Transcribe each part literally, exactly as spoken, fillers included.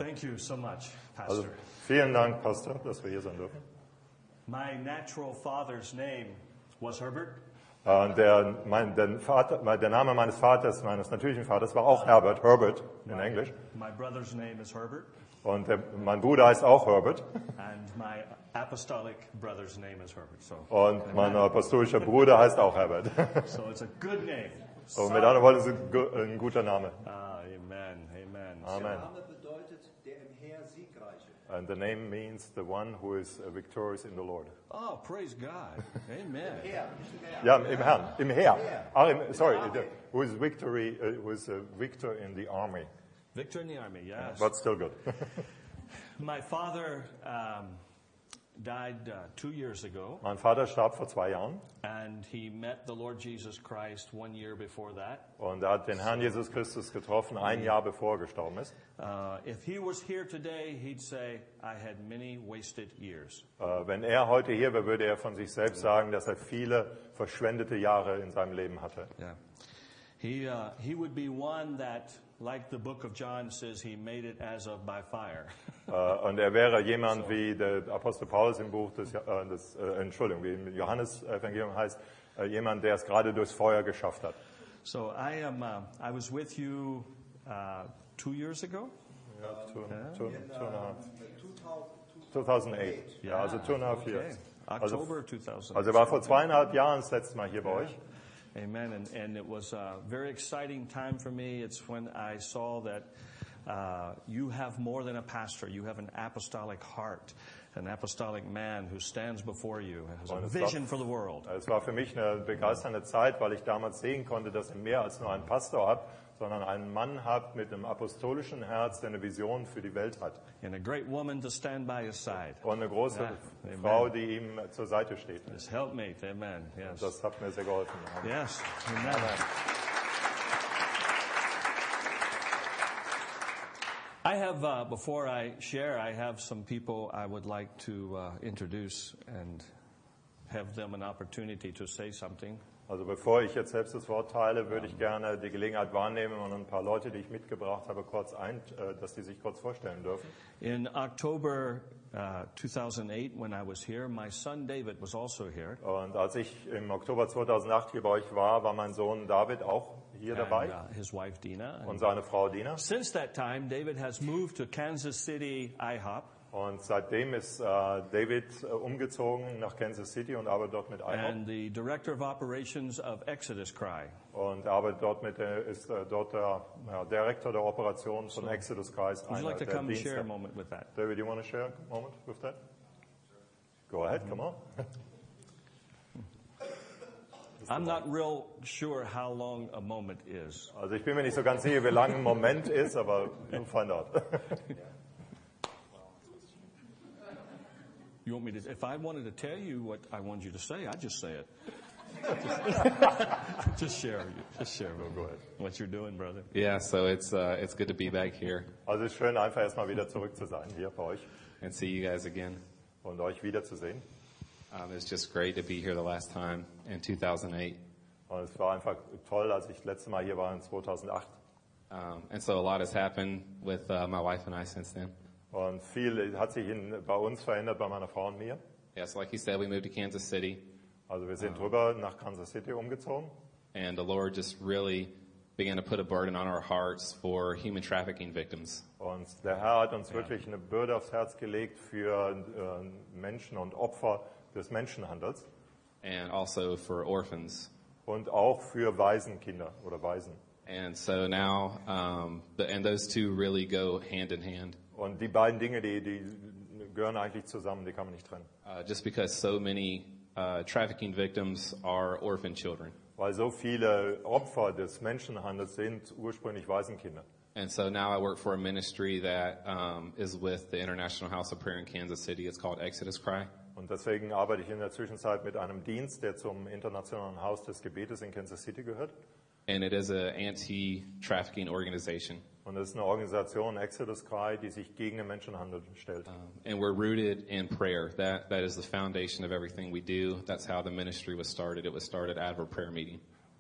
Thank you so much, Pastor. Also vielen Dank, Pastor, dass wir hier sein dürfen. My natural father's name was Herbert. Und der, mein, der, Vater, der Name meines Vaters, meines natürlichen Vaters, war auch Herbert, Herbert in Englisch. My brother's name is Herbert. Und der, mein Bruder heißt auch Herbert. And my apostolic brother's name is Herbert. So, Und mein apostolischer Bruder heißt auch Herbert. so it's a good name. Und mit anderen Worten ist es ein guter Name. Ah, amen, amen. Amen. Der Name bedeutet der im Heer Siegreiche. And the name means the one who is victorious in the Lord. Oh, praise God. Amen. Heer, nicht im Heer. Ja, im Herrn, im Heer. Ah, im, sorry, the, who is victory, uh, who is a victor in the army. Victor in the army, yes. But still good. My father um, died uh, two years ago, Mein Vater starb vor zwei Jahren and he met the Lord Jesus Christ one year before that. und er hat den Herrn Jesus Christus getroffen, ein Jahr bevor er gestorben ist. Uh, if he was here today, he'd say, I had many wasted years. Äh, wenn er heute hier wäre, würde er von sich selbst sagen, dass er viele verschwendete Jahre in seinem Leben hatte. Yeah. He, uh, he would be one that, like the book of John says, he made it as of by fire. Äh, und er wäre jemand wie der Apostel Paulus im Buch des, äh, des äh, Entschuldigung, wie im Johannes-Evangelium heißt, äh, jemand, der es gerade durchs Feuer geschafft hat. So I am. Uh, I was with you uh, two years ago. Ja, two, two, In two and a half. uh, zweitausendacht. Ja, also two and a half years. Also, October two thousand. also er war vor zweieinhalb Jahren das letzte Mal hier bei euch. Amen. And, and it was a very exciting time for me. It's when I saw that uh, you have more than a pastor. You have an apostolic heart, an apostolic man who stands before you, has a Und es vision war- for the world. Es war für mich eine begeisternde Zeit, weil ich damals sehen konnte, dass ihr mehr als nur einen Pastor habt, sondern einen Mann habt mit einem apostolischen Herz, der eine Vision für die Welt hat. And a great woman to stand by his side. Und eine große Ja, amen. Frau, die ihm zur Seite steht. His helpmate. Amen. Yes. Das hat mir sehr geholfen. Yes. Amen. I have, uh, before I share, I have some people I would like to uh, introduce and have them an opportunity to say something. Also bevor ich jetzt selbst das Wort teile, würde ich gerne die Gelegenheit wahrnehmen und ein paar Leute, die ich mitgebracht habe, kurz ein, äh, dass die sich kurz vorstellen dürfen. In October uh, two thousand eight, when I was here, my son David was also here. Und als ich im Oktober zweitausendacht hier bei euch war, war mein Sohn David auch hier dabei And, uh, his wife Dina. und And seine Frau Dina. since that time, David has moved to Kansas City I hop. Und seitdem ist äh, David äh, umgezogen nach Kansas City und arbeitet dort mit I HOP. And the director of operations of Exodus Cry. Und arbeitet dort mit, äh, ist äh, dort der ja, Direktor der Operation von Exodus Christ. Would you like to der come and share a Dienste. moment with that? David, you want to share a moment with that? Go ahead, come on. I'm not real sure how long a moment is. Also ich bin mir nicht so ganz sicher, wie lang ein Moment ist, aber we'll find out. You want me to? If I wanted to tell you what I wanted you to say, I'd just say it. just share, just share. Go ahead. What you're doing, brother. Yeah, so it's uh, it's good to be back here Also es ist schön, einfach erstmal wieder zurück zu sein hier bei euch and see you guys again. und euch wiederzusehen. Um, it's just great to be here the last time in two thousand eight. Und es war einfach toll, als ich das letzte Mal hier war in zweitausendacht. Um, and so a lot has happened with uh, my wife and I since then. Und viel hat sich in, bei uns verändert, bei meiner Frau und mir. Yeah, so like you said, we moved to Kansas City, Also wir sind drüber nach Kansas City umgezogen. and the Lord just really began to put a burden on our hearts for human trafficking victims. Und der Herr hat uns wirklich eine Bürde aufs Herz gelegt für äh, Menschen und Opfer des Menschenhandels And also for orphans. und auch für Waisenkinder oder Waisen. And so now, um, the, and those two really go hand in hand. Und die beiden Dinge, die, die gehören eigentlich zusammen, die kann man nicht trennen. Uh, just because so many uh, trafficking victims are orphan children. Weil so viele Opfer des Menschenhandels sind ursprünglich Waisenkinder. And so now I work for a ministry that um, is with the International House of Prayer in Kansas City. It's called Exodus Cry. Und deswegen arbeite ich in der Zwischenzeit mit einem Dienst, der zum Internationalen Haus des Gebetes in Kansas City gehört. And it is an anti-trafficking organization. Und das ist eine Organisation, Exodus Cry, die sich gegen den Menschenhandel stellt. Um, and we're rooted in prayer. That That is the foundation of everything we do. That's how the ministry was started. It was started out of a prayer meeting.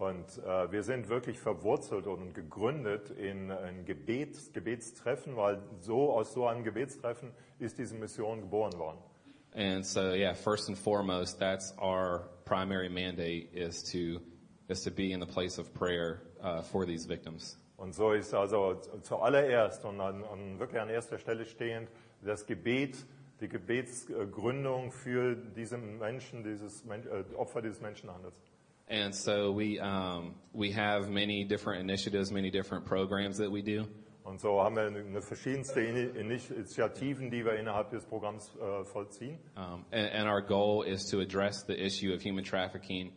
Und äh, wir sind wirklich verwurzelt und gegründet in ein Gebet, Gebetstreffen, weil so aus so einem Gebetstreffen ist diese Mission geboren worden. And so, yeah, first and foremost, that's our primary mandate is to is to be in the place of prayer uh, for these victims. Und so ist also zuallererst und an, an wirklich an erster Stelle stehend das Gebet, die Gebetsgründung für diese Menschen, dieses Men- äh, Opfer dieses Menschenhandels. And so we um, we have many different initiatives, many different programs that we do. Und so haben wir eine verschiedenste Ini- Initiativen, die wir innerhalb des Programms äh, vollziehen. Um, and, and our goal is to address the issue of human trafficking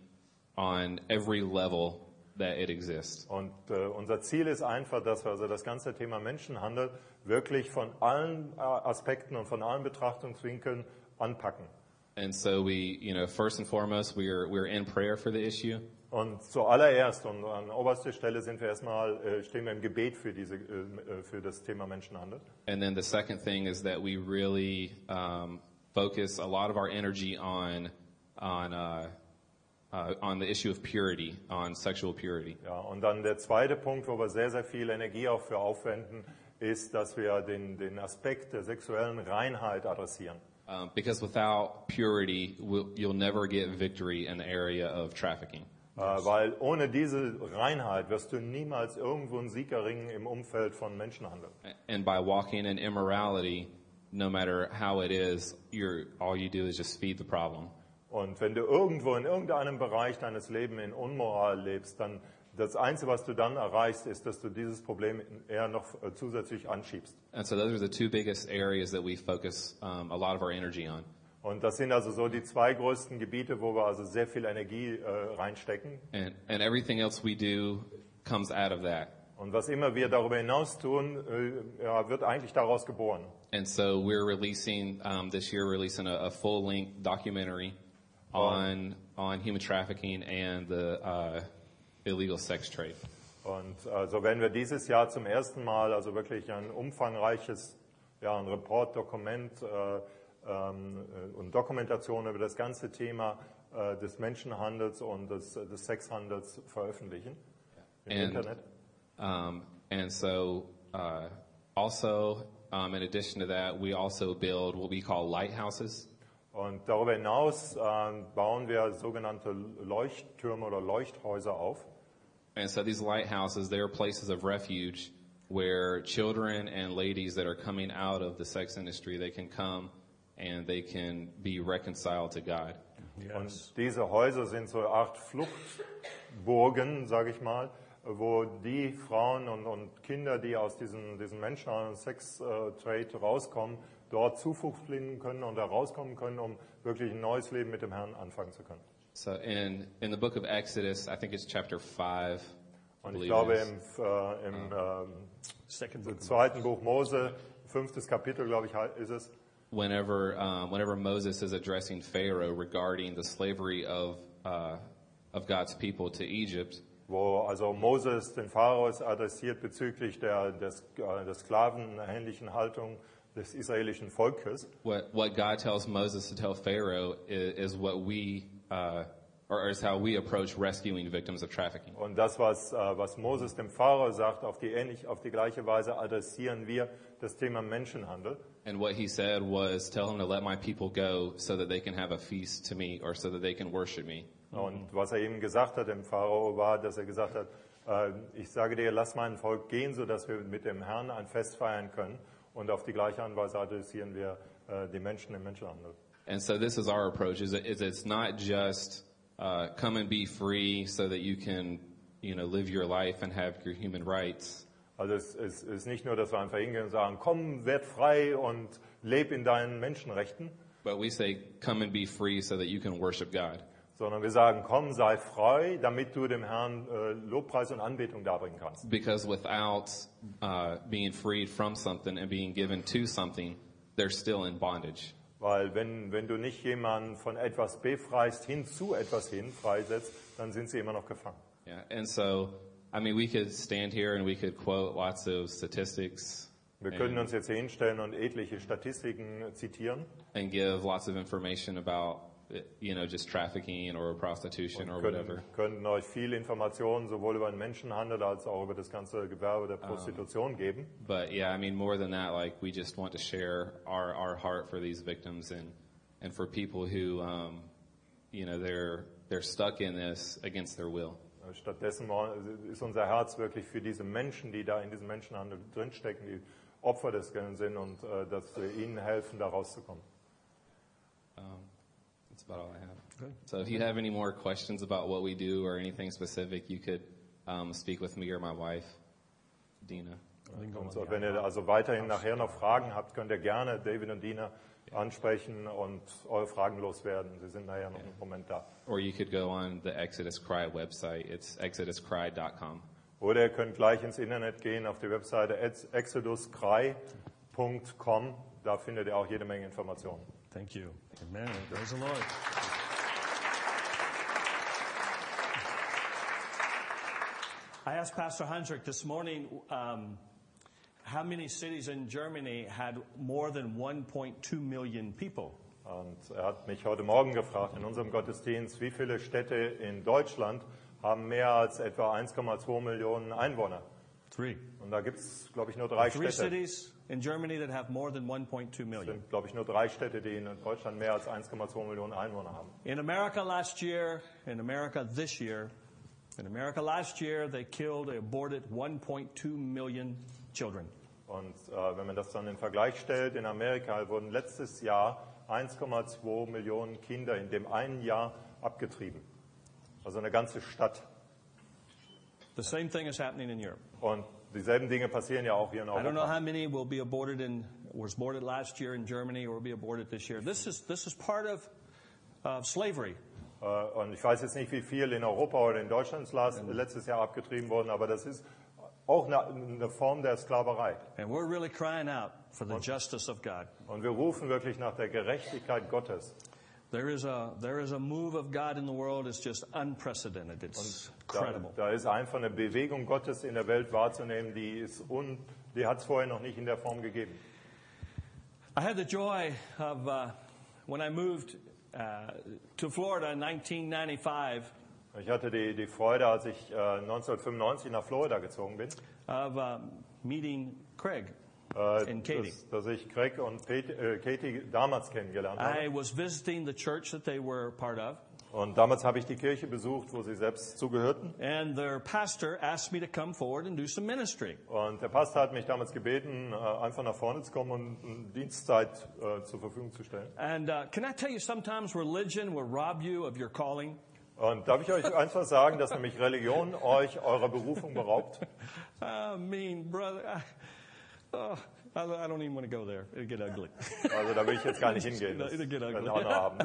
on every level that it exists. Und äh, unser Ziel ist einfach, dass wir also das ganze Thema Menschenhandel wirklich von allen äh, Aspekten und von allen Betrachtungswinkeln anpacken. And so we, you know, first and foremost, we're we're in prayer for the issue. Und zuallererst und an oberster Stelle sind wir erstmal, äh, stehen wir im Gebet für diese, äh, für das Thema Menschenhandel. And then the second thing is that we really um, focus a lot of our energy on on uh, uh, on the issue of purity, on sexual purity. Ja, und dann der zweite Punkt, wo wir sehr, sehr viel Energie auch für aufwenden, ist, dass wir den, den Aspekt der sexuellen Reinheit adressieren. Um, because without purity, we'll, you'll never get victory in the area of trafficking. Äh, weil ohne diese Reinheit wirst du niemals irgendwo einen Sieg erringen im Umfeld von Menschenhandel. And by walking in immorality, no matter how it is, you're, all you do is just feed the problem. Und wenn du irgendwo in irgendeinem Bereich deines Lebens in Unmoral lebst, dann das Einzige, was du dann erreichst, ist, dass du dieses Problem eher noch äh, zusätzlich anschiebst. And so those are the two biggest areas that we focus um, a lot of our energy on. Und das sind also so die zwei größten Gebiete, wo wir also sehr viel Energie äh, reinstecken. And, and everything else we do comes out of that. Und was immer wir darüber hinaus tun, äh, ja, wird eigentlich daraus geboren. And so we're releasing, um, this year, releasing a, a full-length documentary on on human trafficking and the uh, illegal sex trade. Und äh, so werden wir dieses Jahr zum ersten Mal also wirklich ein umfangreiches, ja, ein Report, Dokument äh, ähm, und Dokumentation über das ganze Thema äh, des Menschenhandels und des, des Sexhandels veröffentlichen im And, Internet. um, and so, uh, also, um, in addition to that, we also build what we call lighthouses. Und darüber hinaus äh, bauen wir sogenannte Leuchttürme oder Leuchthäuser auf. And so these lighthouses, they're places of refuge where children and ladies that are coming out of the sex industry, they can come and they can be reconciled to God. Und diese Häuser sind so eine Art Fluchtburgen, sage ich mal, wo die Frauen und, und Kinder, die aus diesem, diesem Menschenhandel und Sex-Trade rauskommen, dort Zuflucht finden können und da rauskommen können, um wirklich ein neues Leben mit dem Herrn anfangen zu können. So in, in the book of Exodus, I think it's chapter five. I Und ich believe glaube, it is. im, äh, im ähm, Second book. zweiten Buch Mose, fünftes Kapitel, glaube ich, ist es, Whenever, um, whenever Moses is addressing Pharaoh regarding the slavery of, uh, of God's people to Egypt, wo also Moses den Pharao adressiert bezüglich der, des, äh, der sklavenähnlichen Haltung des israelischen Volkes. what, what God tells Moses to tell Pharaoh is, is what we, uh, or is how we approach rescuing victims of trafficking. Und das, was, äh, was Moses dem Pharao sagt, auf die, ähnlich, auf die gleiche Weise adressieren wir das Thema Menschenhandel. And what he said was, tell him to let my people go so that they can have a feast to me or so that they can worship me. Und was er eben gesagt hat dem Pharao war, dass er gesagt hat, äh, ich sage dir, lass mein Volk gehen, sodass wir mit dem Herrn ein Fest feiern können. Und auf die gleiche Art und Weise adressieren wir äh, die Menschen im Menschenhandel. And so this is our approach, is, is it's not just uh, come and be free so that you can, you know, live your life and have your human rights. Also es, es ist nicht nur, dass wir einfach hingehen und sagen, komm, werd frei und leb in deinen Menschenrechten, But we say, come and be free so that you can worship God. sondern wir sagen, komm, sei frei, damit du dem Herrn äh, Lobpreis und Anbetung darbringen kannst. Because without uh, being freed from something and being given to something, they're still in bondage. Weil wenn, wenn du nicht jemanden von etwas befreist, hin zu etwas hin freisetzt, dann sind sie immer noch gefangen. Yeah, and so, I mean, we could stand here and we could quote lots of statistics Wir können and, uns jetzt hier hinstellen und etliche Statistiken zitieren and give lots of information about you know, just trafficking or prostitution or Können, whatever. könnten euch viele Informationen sowohl über den Menschenhandel als auch über das ganze Gewerbe der Prostitution geben. But yeah, I mean, more than that, like we just want to share our, our heart for these victims and, and for people who, um, you know, they're, they're stuck in this against their will. Stattdessen ist unser Herz wirklich für diese Menschen, die da in diesem Menschenhandel drinstecken, die Opfer des Ganzen sind und äh, dass wir ihnen helfen, da rauszukommen. Um, that's about all I have. Good. So if you have any more questions about what we do or anything specific, you could um, speak with me or my wife, Dina. Und so, wenn ihr also weiterhin nachher noch Fragen habt, könnt ihr gerne David und Dina ansprechen und eure Fragen loswerden. Sie sind nachher noch einen Moment da. Or you could go on the Exodus Cry website. It's exodus cry dot com. Oder ihr könnt gleich ins Internet gehen auf die Webseite exodus cry dot com. Da findet ihr auch jede Menge Informationen. Thank you. Amen. Praise the Lord. I asked Pastor Hendrik this morning um, how many cities in Germany had more than one point two million people. Und er hat mich heute Morgen gefragt in unserem Gottesdienst, wie viele Städte in Deutschland haben mehr als etwa eins Komma zwei Millionen Einwohner. Three. Und da gibt es, glaube ich, nur drei Three Städte. cities in Germany that have more than one point two Es million. sind, glaube ich, nur drei Städte, die in Deutschland mehr als eins Komma zwei Millionen Einwohner haben. In America last year, in America this year, in America last year, they killed, they aborted one point two million children. Und äh, wenn man das dann in Vergleich stellt, in Amerika wurden letztes Jahr eins Komma zwei Millionen Kinder in dem einen Jahr abgetrieben. Also eine ganze Stadt. The same thing is happening in Europe. Und dieselben Dinge passieren ja auch hier in I don't know Europa. how many will be aborted in was aborted last year in Germany or will be aborted this year. This is this is part of uh, slavery. Äh, und ich weiß jetzt nicht, wie viel in Europa oder in Deutschland letztes Jahr abgetrieben wurden, aber das ist auch eine, eine Form der Sklaverei. And we're really crying out for the justice of God. Und wir rufen wirklich nach der Gerechtigkeit Gottes. There is a there is a move of God in the world. It's just unprecedented. It's Da, incredible. da ist einfach eine Bewegung Gottes in der Welt wahrzunehmen, die ist un, die hat es vorher noch nicht in der Form gegeben. I had the joy of uh, when I moved uh, to Florida in nineteen ninety-five Ich hatte die, die Freude, als ich äh, neunzehnhundertfünfundneunzig nach Florida gezogen bin, of uh, meeting Craig äh, and Katie. dass, dass ich Craig und Pet, äh, Katie damals kennengelernt habe. I was visiting the church that they were part of, Und damals habe ich die Kirche besucht, wo sie selbst zugehörten. and their pastor asked me to come forward and do some ministry. Und der Pastor hat mich damals gebeten, äh, einfach nach vorne zu kommen und eine Dienstzeit äh, zur Verfügung zu stellen. And uh, can I tell you, sometimes religion will rob you of your calling. Und darf ich euch einfach sagen, dass nämlich Religion euch eurer Berufung beraubt? I mean, brother, I, oh, I, I don't even want to go there. It'll get ugly. Also da will ich jetzt gar nicht hingehen. It'll Das get werden ugly. wir auch noch haben.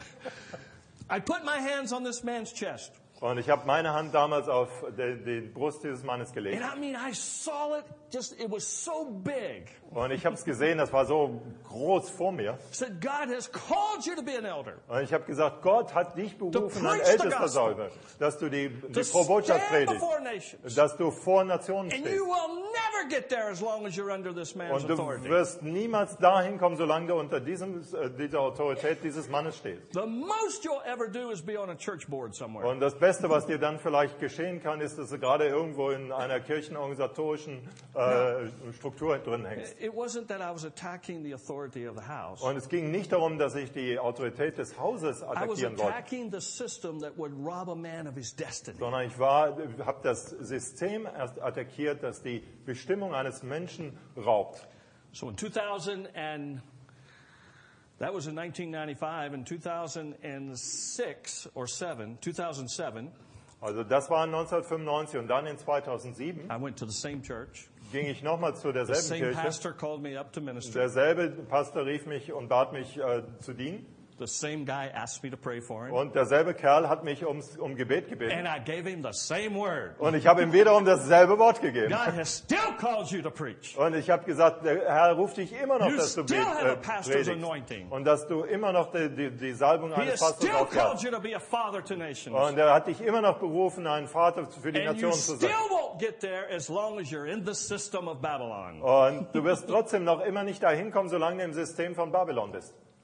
I put my hands on this man's chest. Und ich habe meine Hand damals auf die, die Brust dieses Mannes gelegt. And I mean, I saw it just, it was so big. Und ich habe es gesehen, das war so groß vor mir. I said, God has called you to be an elder. Und ich habe gesagt, Gott hat dich berufen, ein preach the Ältester gospel. sein, dass du die, To die frohe Botschaft stand predigst, before nations. dass du vor Nationen And stehst. you will never get there as long as you're under this man's Und du authority. wirst niemals dahin kommen, solange du unter diesem, äh, dieser Autorität dieses Mannes stehst. The most you'll ever do is be on a church board somewhere. Und das Beste, was dir dann vielleicht geschehen kann, ist, dass du gerade irgendwo in einer kirchenorganisatorischen äh, Struktur drin hängst. It wasn't that I was attacking the authority of the house. Und es ging nicht darum, dass ich die Autorität des Hauses I was attackieren wollte, attacking the system that would rob a man of his destiny. sondern ich war, habe das System erst attackiert, das die Bestimmung eines Menschen raubt. So in two thousand and that was in nineteen ninety-five. In two thousand six or seven, two thousand seven, Also das war neunzehnhundertfünfundneunzig und dann in zweitausendsieben I went to the same church. ging ich nochmal zu The derselben same Kirche. pastor called me up to minister. Derselbe Pastor rief mich und bat mich äh, zu dienen. The same guy asked me to pray for him. Und derselbe Kerl hat mich ums, um Gebet gebeten. And I gave him the same word. Und ich habe ihm wiederum dasselbe Wort gegeben. God has still called you to preach. Und ich habe gesagt, der Herr ruft dich immer noch, You dass du still bet, have a äh, pastor's predigst. anointing. Und dass du immer noch die, die, die Salbung He eines has Pastors still auf dir called hast. you to be a father to nations. Und er hat dich immer noch berufen, ein Vater für die And you Nation zu still sein. won't get there as long as you're in the system of Babylon. Und du wirst trotzdem noch immer nicht dahin kommen, solange du im System von Babylon bist.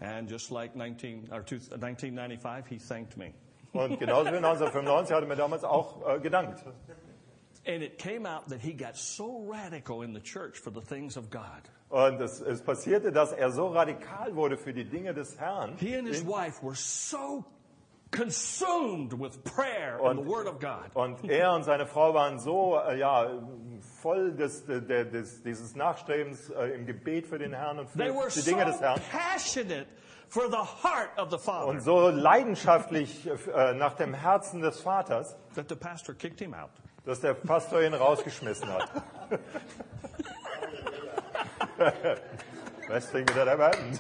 And just like nineteen, or two, nineteen ninety-five, he thanked me. Und genauso wie neunzehnhundertfünfundneunzig hat er mir damals auch äh, gedankt. And it came out that he got so radical in the church for the things of God. Und es, es passierte, dass er so radikal wurde für die Dinge des Herrn. He and his wife were so consumed with prayer and the Word of God. Und er und seine Frau waren so äh, ja, voll des, des, des, dieses Nachstrebens äh, im Gebet für den Herrn und für They were die so Dinge des Herrn. passionate for the heart of the Father Und so leidenschaftlich äh, nach dem Herzen des Vaters, that the pastor kicked him out. dass der Pastor ihn rausgeschmissen hat. Best thing that ever happened.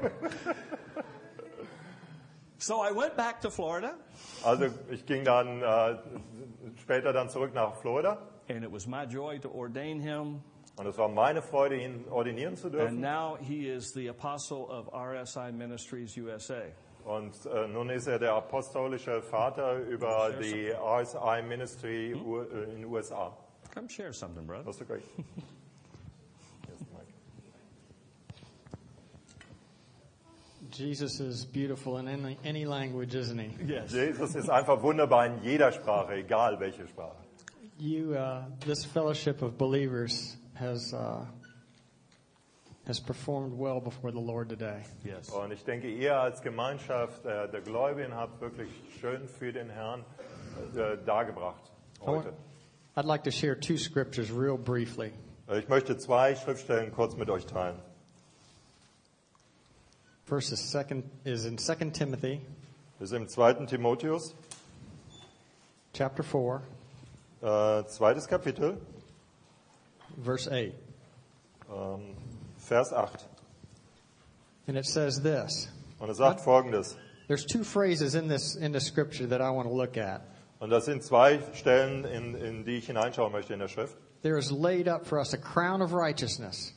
So I went back to Florida, Also ich ging dann äh, später dann zurück nach Florida and it was my joy to ordain him. und es war meine Freude, ihn ordinieren zu And dürfen. now he is the apostle of R S I Ministries U S A. Und äh, nun ist er der apostolische Vater über die R S I Ministry U- äh, in den U S A. Come share something, brother. Das ist great. Jesus is beautiful in any, any language, isn't he? Yes. Jesus ist einfach wunderbar in jeder Sprache, egal welche Sprache. You, uh, this fellowship of believers has uh, has performed well before the Lord today. Yes. Und ich denke, ihr als Gemeinschaft äh, der Gläubigen habt wirklich schön für den Herrn äh, dargebracht I want- heute. I'd like to share two scriptures real briefly. Äh, Ich möchte zwei Schriftstellen kurz mit euch teilen. First is second is in Second Timothy Das ist im zweiten Timotheus, chapter four, äh, zweites Kapitel, verse eight, ähm, Vers acht. and it says this. Und er sagt Folgendes. There's two phrases in this in the scripture that I want to look at. Und das sind zwei Stellen, in, in die ich hineinschauen möchte in der Schrift. There is laid up for us a crown of righteousness.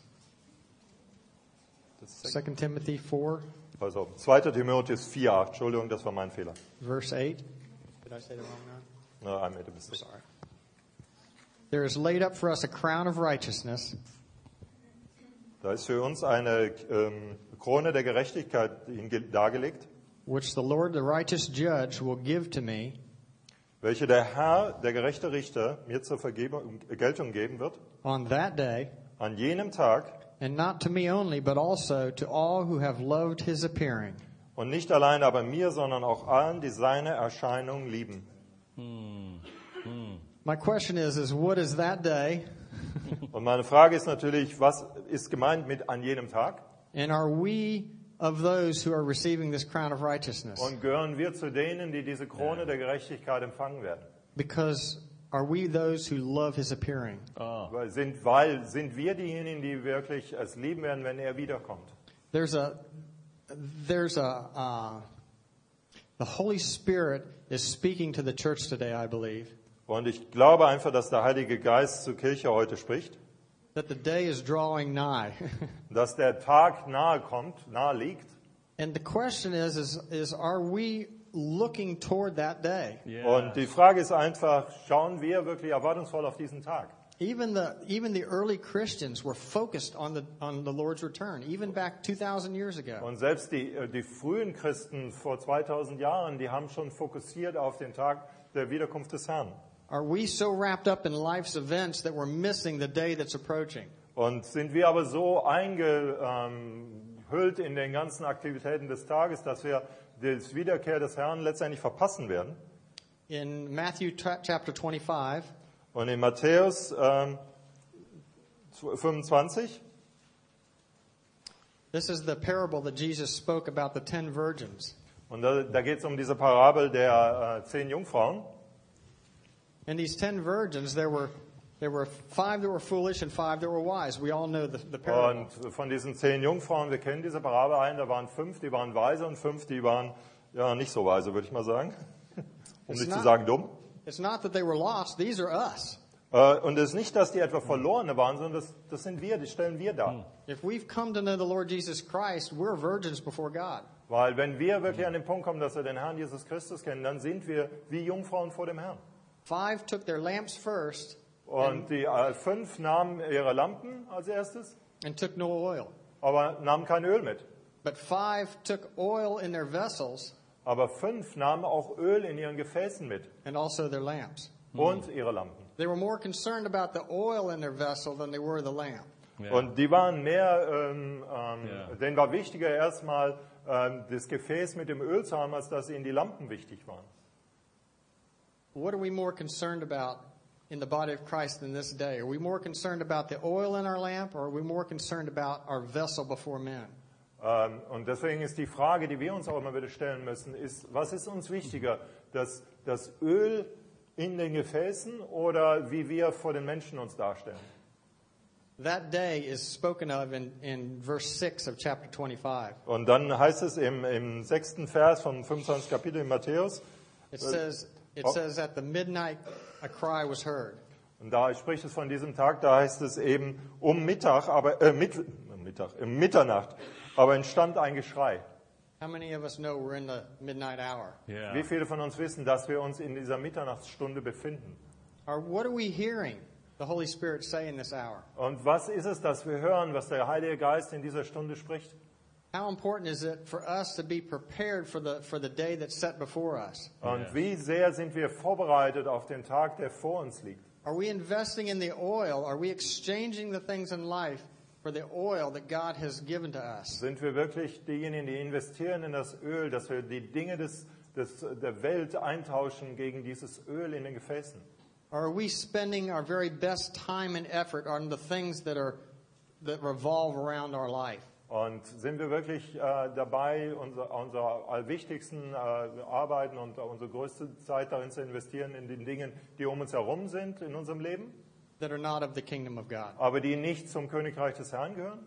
Second Timothy four, Also zweiter Timotheus vier acht. Entschuldigung, das war mein Fehler. verse eight. Did I say the wrong one? No, I made a mistake. Sorry. There is laid up for us a crown of righteousness, Da ist für uns eine ähm, Krone der Gerechtigkeit hinge- dargelegt, which the Lord, the righteous judge, will give to me welche der Herr, der gerechte Richter, mir zur Vergebung, Geltung geben wird, on that day, an jenem Tag, and not to me only, but also to all who have loved his appearing. und nicht allein aber mir, sondern auch allen, die seine Erscheinung lieben. My question is, is what is that day? Und meine Frage ist natürlich, was ist gemeint mit an jenem Tag? And are we of those who are receiving this crown of righteousness? Und gehören wir zu denen, die diese Krone der Gerechtigkeit empfangen werden? Because are we those who love his appearing? Weil sind, weil sind wir diejenigen, die wirklich es lieben werden, wenn er wiederkommt? There's a, there's a, uh, the Holy Spirit is speaking to the church today, I believe, Und ich glaube einfach, dass der Heilige Geist zur Kirche heute spricht, that the day is drawing nigh. dass der Tag nahe kommt, nahe liegt. And the question is, is, is are we looking toward that day? Und die Frage ist einfach, schauen wir wirklich erwartungsvoll auf diesen Tag? Even the, even the early Christians were focused on the, on the Lord's return, even back two thousand years ago. Und selbst die, äh, die frühen Christen vor zweitausend Jahren, die haben schon fokussiert auf den Tag der Wiederkunft des Herrn. Are we so wrapped up in life's events that we're missing the day that's approaching? Und sind wir aber so eingehüllt in den ganzen Aktivitäten des Tages, dass wir die Wiederkehr des Herrn letztendlich verpassen werden? In Matthew t- chapter twenty-five, Und in Matthäus ähm, fünfundzwanzig, this is the parable that Jesus spoke about the ten virgins. und da, da geht es um diese Parabel der äh, zehn Jungfrauen. And these ten virgins, there were there were five that were foolish and five that were wise. We all know the, the parable. Und von diesen zehn Jungfrauen, wir kennen diese Parabel ein, da waren fünf, die waren weise und fünf, die waren ja nicht so weise, würde ich mal sagen. Um It's nicht zu not- sagen dumm. It's not that they were lost; these are us. Äh, Und es ist nicht, dass die etwa Verlorene waren, sondern das, das sind wir, die stellen wir dar. If we've come to know the Lord Jesus Christ, we're virgins before God. Weil wenn wir wirklich an den Punkt kommen, dass wir den Herrn Jesus Christus kennen, dann sind wir wie Jungfrauen vor dem Herrn. Five took their lamps first Und die äh, fünf nahmen ihre Lampen als erstes, and took no oil. aber nahmen kein Öl mit. But five took oil in their vessels Aber fünf nahmen auch Öl in ihren Gefäßen mit and also their lamps. und ihre Lampen. They were more concerned about the oil in their vessel than they were the lamp. Yeah. Und die waren mehr, ähm, ähm, Ja. denen war wichtiger erstmal ähm, das Gefäß mit dem Öl zu haben, als dass ihnen die Lampen wichtig waren. What are we more concerned about in the body of Christ in this day? Are we more concerned about the oil in our lamp, or are we more concerned about our vessel before men? Ähm, und deswegen ist die Frage, die wir uns auch immer wieder stellen müssen, ist, was ist uns wichtiger, das, das Öl in den Gefäßen oder wie wir vor den Menschen uns darstellen? That day is spoken of in, in verse six of chapter twenty-five. Und dann heißt es im, im sechsten Vers vom fünfundzwanzigsten Kapitel in Matthäus, It says, it oh. says, at the midnight a cry was heard. und da spricht es von diesem Tag, da heißt es eben um Mittag, aber äh, mit, Mittag, um Mitternacht, aber entstand ein Geschrei. How many of us know we're in the midnight hour? Yeah. Wie viele von uns wissen, dass wir uns in dieser Mitternachtsstunde befinden? Or what are we hearing the Holy Spirit say in this hour? Und was ist es, dass wir hören, was der Heilige Geist in dieser Stunde spricht? How important is it for us to be prepared for the, for the day that's set before us? Und Yes. wie sehr sind wir vorbereitet auf den Tag, der vor uns liegt? Are we investing in the oil? Are we exchanging the things in life for the oil that God has given to us? Sind wir wirklich diejenigen, die investieren in das Öl, dass wir die Dinge des, des, der Welt eintauschen gegen dieses Öl in den Gefäßen? Or are we spending our very best time and effort on the things that are that revolve around our life? Und sind wir wirklich äh, dabei, unser, unser allwichtigsten äh, Arbeiten und unsere größte Zeit darin zu investieren, in den Dingen, die um uns herum sind in unserem Leben, That are not of the kingdom of God. aber die nicht zum Königreich des Herrn gehören?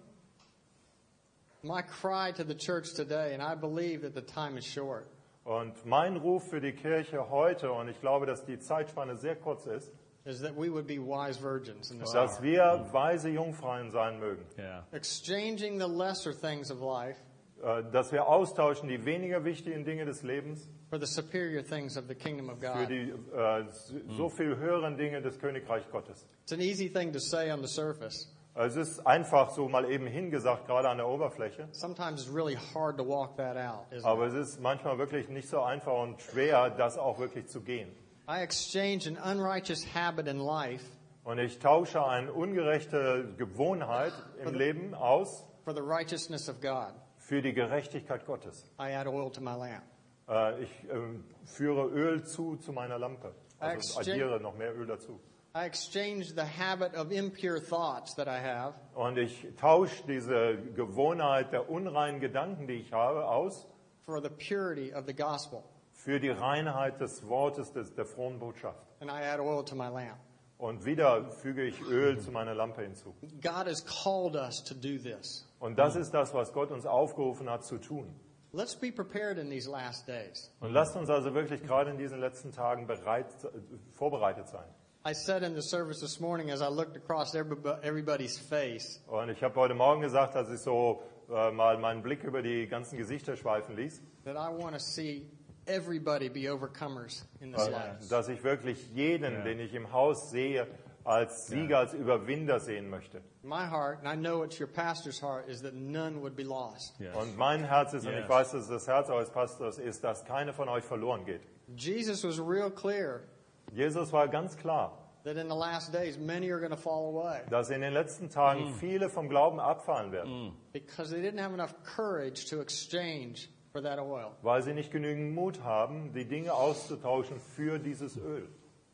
My cry to the church today, and I believe that the time is short, Und mein Ruf für die Kirche heute, und ich glaube, dass die Zeitspanne sehr kurz ist, is that we would be wise virgins in this dass hour. wir weise Jungfrauen sein mögen. Yeah. Exchanging the lesser things of life Äh, Dass wir austauschen die weniger wichtigen Dinge des Lebens for the superior things of the kingdom of für God. die äh, so viel höheren Dinge des Königreichs Gottes. It's an easy thing to say on the surface. Es ist einfach so mal eben hingesagt, gerade an der Oberfläche. Sometimes it's really hard to walk that out, isn't Aber it? es ist manchmal wirklich nicht so einfach und schwer, das auch wirklich zu gehen. I exchange an unrighteous habit in life Und ich tausche eine ungerechte Gewohnheit im Leben aus for the righteousness of God. für die Gerechtigkeit Gottes. I add oil to my lamp. Äh, Ich ähm, führe Öl zu zu meiner Lampe. Also Exchange- addiere noch mehr Öl dazu. I exchange the habit of impure thoughts that I have Und ich tausche diese Gewohnheit der unreinen Gedanken, die ich habe, aus for the purity of the gospel. für die Reinheit des Wortes des, der frohen Botschaft. And I add oil to my lamp. Und wieder füge ich Öl zu meiner Lampe hinzu. God has called us to do this. Und das ist das, was Gott uns aufgerufen hat zu tun. Let's be prepared in these last days. Und lasst uns also wirklich gerade in diesen letzten Tagen bereit, vorbereitet sein. I said in the service this morning as I looked across everybo- everybody's face, Und ich habe heute Morgen gesagt, als ich so äh, mal meinen Blick über die ganzen Gesichter schweifen ließ, that I want to see everybody be overcomers in this äh, life. dass ich wirklich jeden, Ja. den ich im Haus sehe, als Sieger, als Überwinder sehen möchte. My heart, and I know it's your pastor's heart, is that none would be lost. Yes. Und mein Herz ist, und Yes. ich weiß, dass es das Herz eures Pastors ist, dass keiner von euch verloren geht. Jesus was real clear Jesus war ganz klar, that in the last days many are going to fall away dass in den letzten Tagen viele vom Glauben abfallen werden, because they didn't have enough courage to exchange for that oil. weil sie nicht genügend Mut haben, die Dinge auszutauschen für dieses Öl.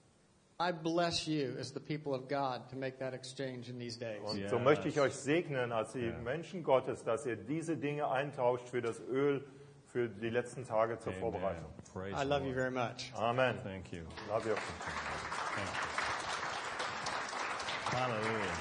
I bless you as the people of God to make that exchange in these days. Und Yes. so möchte ich euch segnen als die Ja. Menschen Gottes, dass ihr diese Dinge eintauscht für das Öl für die letzten Tage zur Amen. Vorbereitung. Praise I the love you Lord. very much. Amen. Thank you. Love you. Hallelujah.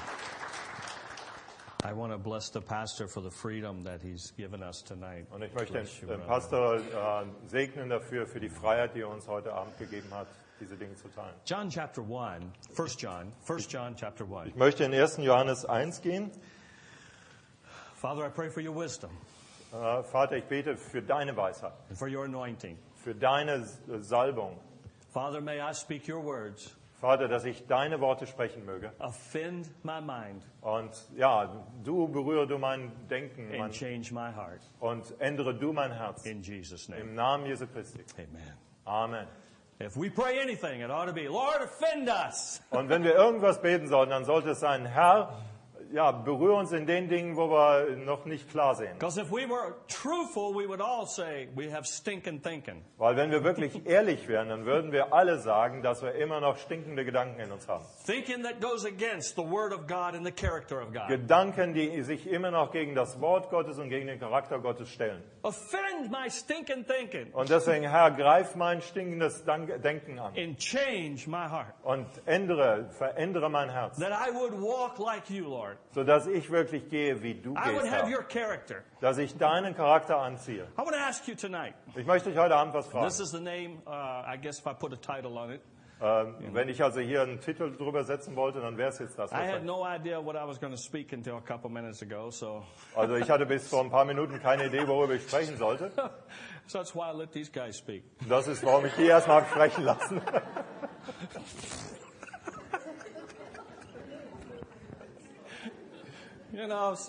I want to bless the pastor for the freedom that he's given us tonight. Und ich möchte Bless you, den, den brother. Pastor äh, segnen dafür, für die Freiheit, die er uns heute Abend gegeben hat, diese Dinge zu teilen. John chapter one, First John, First John chapter one. Ich möchte in ersten Johannes eins gehen. Father, I pray for your wisdom Äh, Vater, ich bete für deine Weisheit, and for your anointing. für deine Salbung. Father, may I speak your words Vater, dass ich deine Worte sprechen möge. Offend my mind Und ja, du berühre du mein Denken mein, and change my heart. und ändere du mein Herz. In Jesus' name. Im Namen Jesu Christi. Amen. Amen. If we pray anything, it ought to be, Lord, offend us. Und wenn wir irgendwas beten sollten, dann sollte es sein, Herr, ja, berühre uns in den Dingen, wo wir noch nicht klar sehen. Because if we were truthful, we would all say we have stinking thinking. Weil wenn wir wirklich ehrlich wären, dann würden wir alle sagen, dass wir immer noch stinkende Gedanken in uns haben. Thinking that goes against the Word of God and the character of God. Gedanken, die sich immer noch gegen das Wort Gottes und gegen den Charakter Gottes stellen. Offend my stinking thinking Und deswegen, Herr, greif mein stinkendes Dank- Denken an and change my heart. und ändere, verändere mein Herz, That I would walk like you, Lord. sodass ich wirklich gehe, wie du I would gehst, have Herr. your character. Dass ich deinen Charakter anziehe. I want to ask you tonight. Ich möchte dich heute Abend was fragen. This is the name, uh, I guess if I put a title on it. Ähm, wenn ich also hier einen Titel drüber setzen wollte, dann wäre es jetzt das. I had Was no idea what I was going to speak until a couple minutes ago, so, also ich hatte bis vor ein paar Minuten keine Idee, worüber ich sprechen sollte. so that's why I let these guys speak. Das ist, warum ich die erstmal sprechen lassen. You know, s-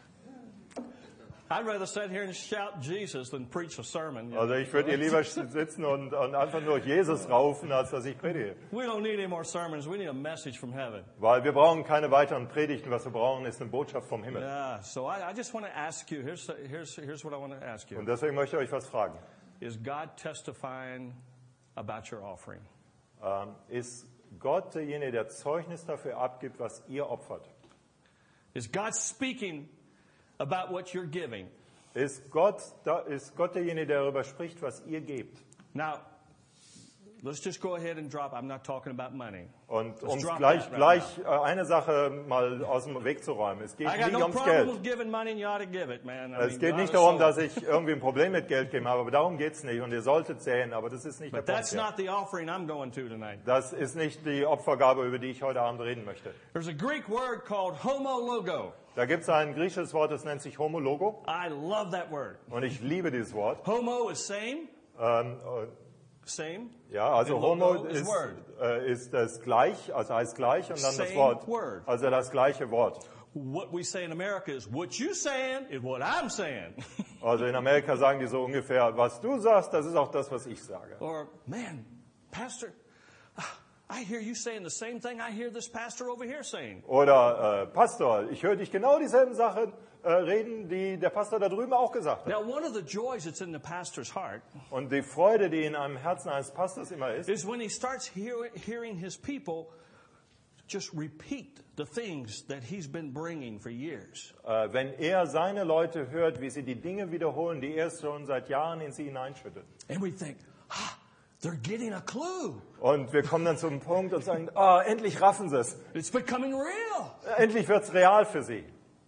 I'd rather sit here and shout Jesus than preach a sermon. you know. Also ich würde hier lieber sitzen und, und einfach nur Jesus raufen, als dass ich predige. We don't need any more sermons. We need a message from heaven. Weil wir brauchen keine weiteren Predigten. Was wir brauchen, ist eine Botschaft vom Himmel. Yeah, so I, I just want to ask you, here's, here's, here's what I want to ask you. Und deswegen möchte ich euch was fragen. Is God testifying about your offering? Ähm, ist Gott derjenige, der Zeugnis dafür abgibt, was ihr opfert? Is God speaking about what you're giving? Ist Gott, da, ist Gott derjenige, der darüber spricht, was ihr gebt? Now, let's just go ahead and drop. I'm not talking about money. Und Let's um drop gleich, that right gleich äh, eine Sache mal aus dem Weg zu räumen. Es geht I got nicht no ums problem with Geld. giving money and you ought to give it, man. I Es mean, geht God nicht is darum, so- dass ich irgendwie ein Problem mit Geld gebe, aber darum geht's nicht. Und ihr solltet säen, aber das ist nicht But der that's Punkt. not the offering I'm going to tonight. Das ist nicht die Opfergabe, über die ich heute Abend reden möchte. There's a Greek word called homologo. Da gibt es ein griechisches Wort, das nennt sich Homologo. I love that word. Und ich liebe dieses Wort. Homo is same, Ähm, äh, same. ja, also And Homo logo is ist, word. äh, ist das gleich, also heißt gleich und dann das Same Wort. word. Also das gleiche Wort. What we say in America is what you saying is what I'm saying. Also in Amerika sagen die so ungefähr, was du sagst, das ist auch das, was ich sage. Or, man, Pastor, I hear you saying the same thing I hear this pastor over here saying. Oder äh, Pastor, ich höre dich genau dieselben Sachen äh, reden, die der Pastor da drüben auch gesagt hat. Now, one of the joys that's in the pastor's heart Und die Freude, die in einem Herzen eines Pastors immer ist, is when he starts hear, hearing his people just repeat the things that he's been bringing for years. äh, wenn er seine Leute hört, wie sie die Dinge wiederholen, die er schon seit Jahren in sie hineinschüttet. And we think, ah, they're getting a clue. Und wir kommen dann zum Punkt und sagen, ah, endlich raffen sie es. It's becoming real. Endlich wird's real für sie.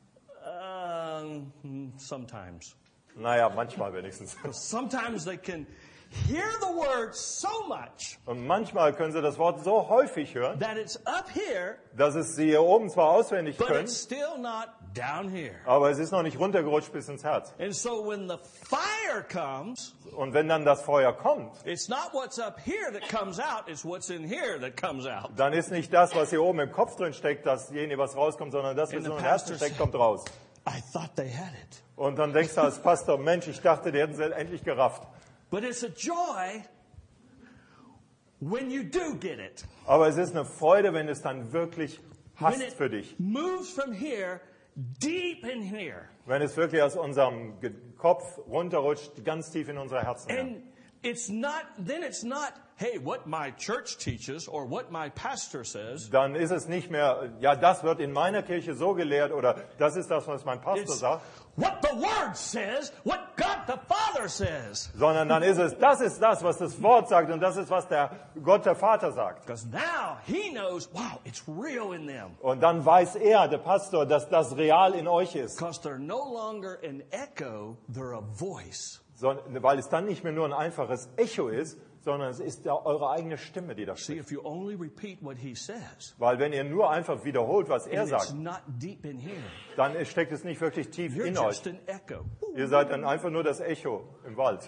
Um, sometimes. Naja, manchmal wenigstens. Sometimes they can hear the word so much Und manchmal können sie das Wort so häufig hören, that it's up here, dass es sie hier oben zwar auswendig but können, it's still not down here. aber es ist noch nicht runtergerutscht bis ins Herz. And so when the fire comes, Und wenn dann das Feuer kommt, it's not what's up here that comes out, it's what's in here that comes out. dann ist nicht das, was hier oben im Kopf drin steckt, dasjenige, was rauskommt, sondern das, was And the so im Herzen pastor steckt, kommt raus. I thought they had it. Und dann denkst du als Pastor, Mensch, ich dachte, die hätten sie endlich gerafft. But it's a joy when you do get it. Aber es ist eine Freude, wenn du es dann wirklich When hast it für dich. moves from here deep in here. Wenn es wirklich aus unserem Ge- Kopf runterrutscht, ganz tief in unsere Herzen. hinein. And it's not, then it's not, hey, what my church teaches or what my pastor says. Dann ist es nicht mehr, ja, das wird in meiner Kirche so gelehrt oder das ist das, was mein Pastor It's sagt, what the Word says, what God the Father says. sondern dann ist es, das ist das, was das Wort sagt und das ist, was der Gott, der Vater sagt. Because now he knows, wow, it's real in them. Und dann weiß er, der Pastor, dass das real in euch ist. Because they're no longer an echo, they're a voice. Sondern, weil es dann nicht mehr nur ein einfaches Echo ist, sondern es ist ja eure eigene Stimme, die da See, spricht. if you only repeat what he says, Weil wenn ihr nur einfach wiederholt, was er and it's sagt, not deep in here, dann steckt es nicht wirklich tief you're in just euch. an echo. Ihr seid dann einfach nur das Echo im Wald.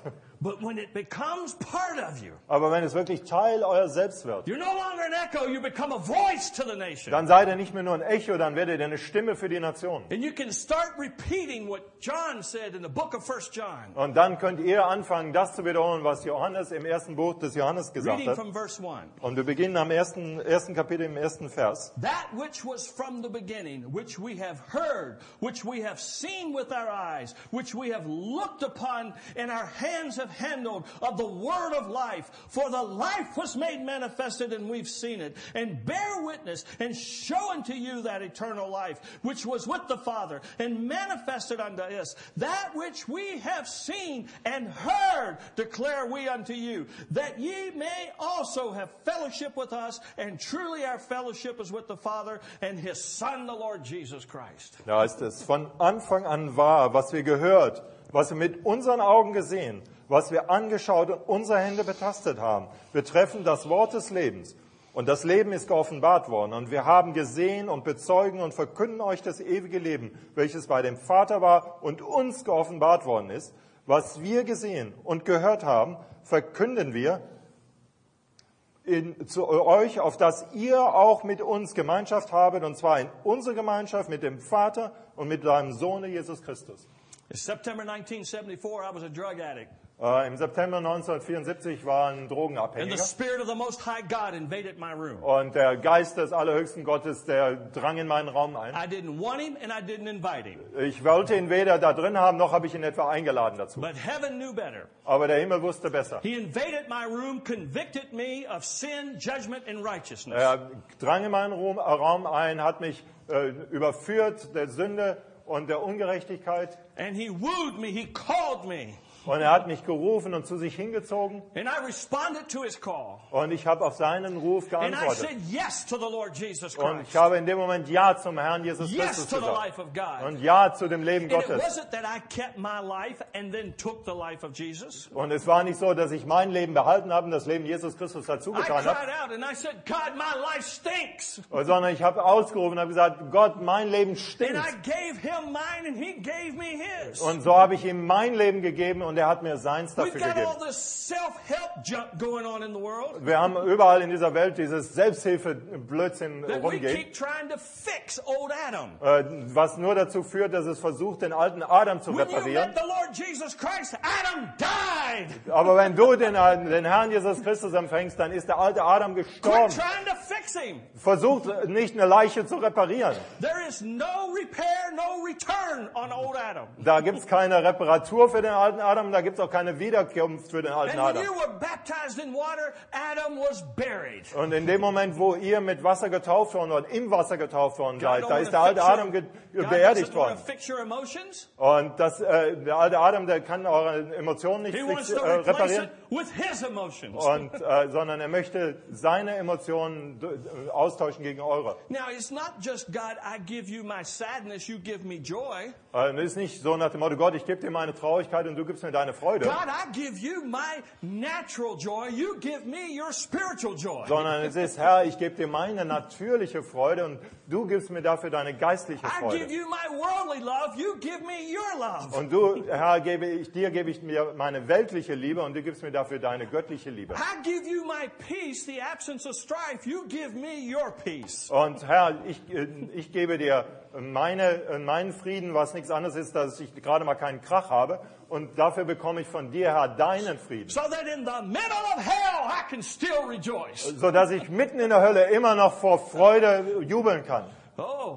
But when it becomes part of you, Aber wenn es wirklich Teil euer Selbst wird, you're no longer an echo, you become a voice to the nation. dann seid ihr nicht mehr nur ein Echo, dann werdet ihr eine Stimme für die Nation. And you can start repeating what John said in the book of First John. Und dann könnt ihr anfangen, das zu wiederholen, was Johannes im ersten Buch des Johannes gesagt Reading hat. from verse one. Und wir beginnen am ersten, ersten Kapitel im ersten Vers. That which was from the beginning, which we have heard, which we have seen with our eyes, which we have looked upon and our hands have handled of the word of life. For the life was made manifested and we've seen it, and bear witness and show unto you that eternal life, which was with the Father and manifested unto us. That which we have seen and heard declare we unto you, that ye may also have fellowship with us, and truly our fellowship is with the Father and His Son, the Lord Jesus Christ. Da heißt es, von Anfang an war, was wir gehört, was wir mit unseren Augen gesehen, was wir angeschaut und unsere Hände betastet haben, betreffend das Wort des Lebens. Und das Leben ist geoffenbart worden. Und wir haben gesehen und bezeugen und verkünden euch das ewige Leben, welches bei dem Vater war und uns geoffenbart worden ist. Was wir gesehen und gehört haben, verkünden wir in, zu euch, auf dass ihr auch mit uns Gemeinschaft habet, und zwar in unserer Gemeinschaft mit dem Vater und mit seinem Sohn Jesus Christus. In September nineteen seventy-four, I was a drug addict. Äh, Im September neunzehnhundertvierundsiebzig war ein And the Drogenabhängiger. Spirit of the Most High God invaded my room. Und der Geist des Allerhöchsten Gottes, der drang in meinen Raum ein. I didn't want him and I didn't invite him. Ich wollte ihn weder da drin haben, noch habe ich ihn etwa eingeladen dazu. But heaven knew better. Aber der Himmel wusste besser. He invaded my room, convicted me of sin, judgment, and righteousness. Er drang in meinen Raum, Raum ein, hat mich äh, überführt der Sünde und der Ungerechtigkeit. And he wooed me, he called me. Und er hat mich gerufen und zu sich hingezogen. And I responded to his call. Und ich habe auf seinen Ruf And I geantwortet. said yes to the Lord Jesus Und ich Christ. habe in dem Moment Ja zum Herrn Jesus Yes Christus to the gesagt. life of God. Und Ja zu dem Leben And it Gottes. wasn't that I kept my life and then took the life of Jesus. Und es war nicht so, dass ich mein Leben behalten habe und das Leben Jesus Christus I dazugetan habe, cried out and I said, God, my life stinks. sondern ich habe ausgerufen und habe gesagt, Gott, mein Leben And stinkt. I gave him mine and he gave me his. Und so habe ich ihm mein Leben gegeben und er hat mir seins We've dafür got gegeben. all this self-help junk going on in the world Wir haben überall in dieser Welt dieses Selbsthilfe-Blödsinn that we rumgehen, keep trying to fix old Adam. äh, was nur dazu führt, dass es versucht, den alten Adam zu When you reparieren. met the Lord Jesus Christ, Adam died. Aber wenn du den, den Herrn Jesus Christus empfängst, dann ist der alte Adam Quit gestorben. trying to fix him. Versucht nicht eine Leiche zu reparieren. There is no repair, no return on old Adam. Da gibt's keine Reparatur für den alten Adam, da gibt's auch keine Wiederkunft für den alten And when Adam. you were baptized in water, Adam was buried. Und in dem Moment, wo ihr mit Wasser getauft worden oder im Wasser getauft worden God seid, don't da wanna ist der alte fix your- Adam ge- God beerdigt doesn't wanna worden. fix your emotions. Und das, äh, der alte Adam, der kann eure Emotionen nicht He wants fix, to äh, replace reparieren, it with his emotions. und, äh, sondern er möchte seine Emotionen d- austauschen gegen eure. Now, it's not just, God, I give you my sadness, you give me joy. Äh, Es ist nicht so nach dem Motto, Gott, ich gebe dir meine Traurigkeit und du gibst mir deine Freude, God, I give you my natural joy, you give me your spiritual joy. sondern es ist, Herr, ich gebe dir meine natürliche Freude und du gibst mir dafür deine geistliche I Freude. give you my worldly love, you give me your love. Und du, Herr, gebe ich, dir gebe ich mir meine weltliche Liebe und du gibst mir dafür deine göttliche Liebe. I give you my peace, the absence of strife, you give me your peace. Und Herr, ich, äh, ich gebe dir meine, äh, meinen Frieden, was nichts anderes ist, dass ich gerade mal keinen Krach habe. Und dafür bekomme ich von dir, Herr, deinen Frieden. So that in the middle of hell, I can still rejoice. Sodass ich mitten in der Hölle immer noch vor Freude jubeln kann. Oh.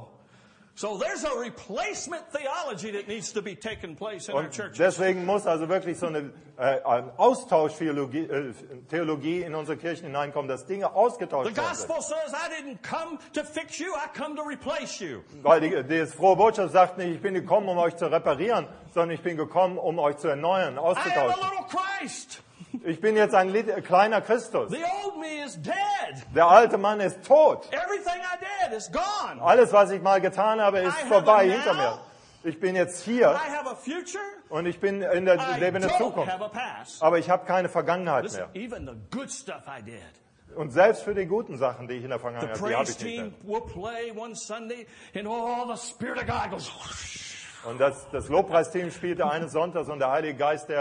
So there's a replacement theology that needs to be taking place in our Und churches. deswegen muss also wirklich so eine äh, ein Austauschtheologie äh, Theologie in unsere Kirchen hineinkommen, dass Dinge The ausgetauscht werden. gospel says, I didn't come to fix you, I come to replace you. Weil die, die frohe Botschaft sagt nicht, ich bin gekommen, um euch zu reparieren, sondern ich bin gekommen, um euch zu erneuern, I am a auszutauschen. little Christ. Ich bin jetzt ein Lit- kleiner Christus. The old me is dead. Der alte Mann ist tot. Everything I did is gone. Alles, was ich mal getan habe, ist I have vorbei a hinter now. mir. Ich bin jetzt hier I have a future. und ich bin in der, I lebe in der don't Zukunft. have a past. Aber ich habe keine Vergangenheit Listen, mehr. even the good stuff I did. Und selbst für die guten Sachen, die ich in der The Vergangenheit habe, die habe praise ich nicht mehr. team will play one Sunday, and oh, the Spirit of God goes. Und das, das Lobpreisteam spielte eines Sonntags und der Heilige Geist, der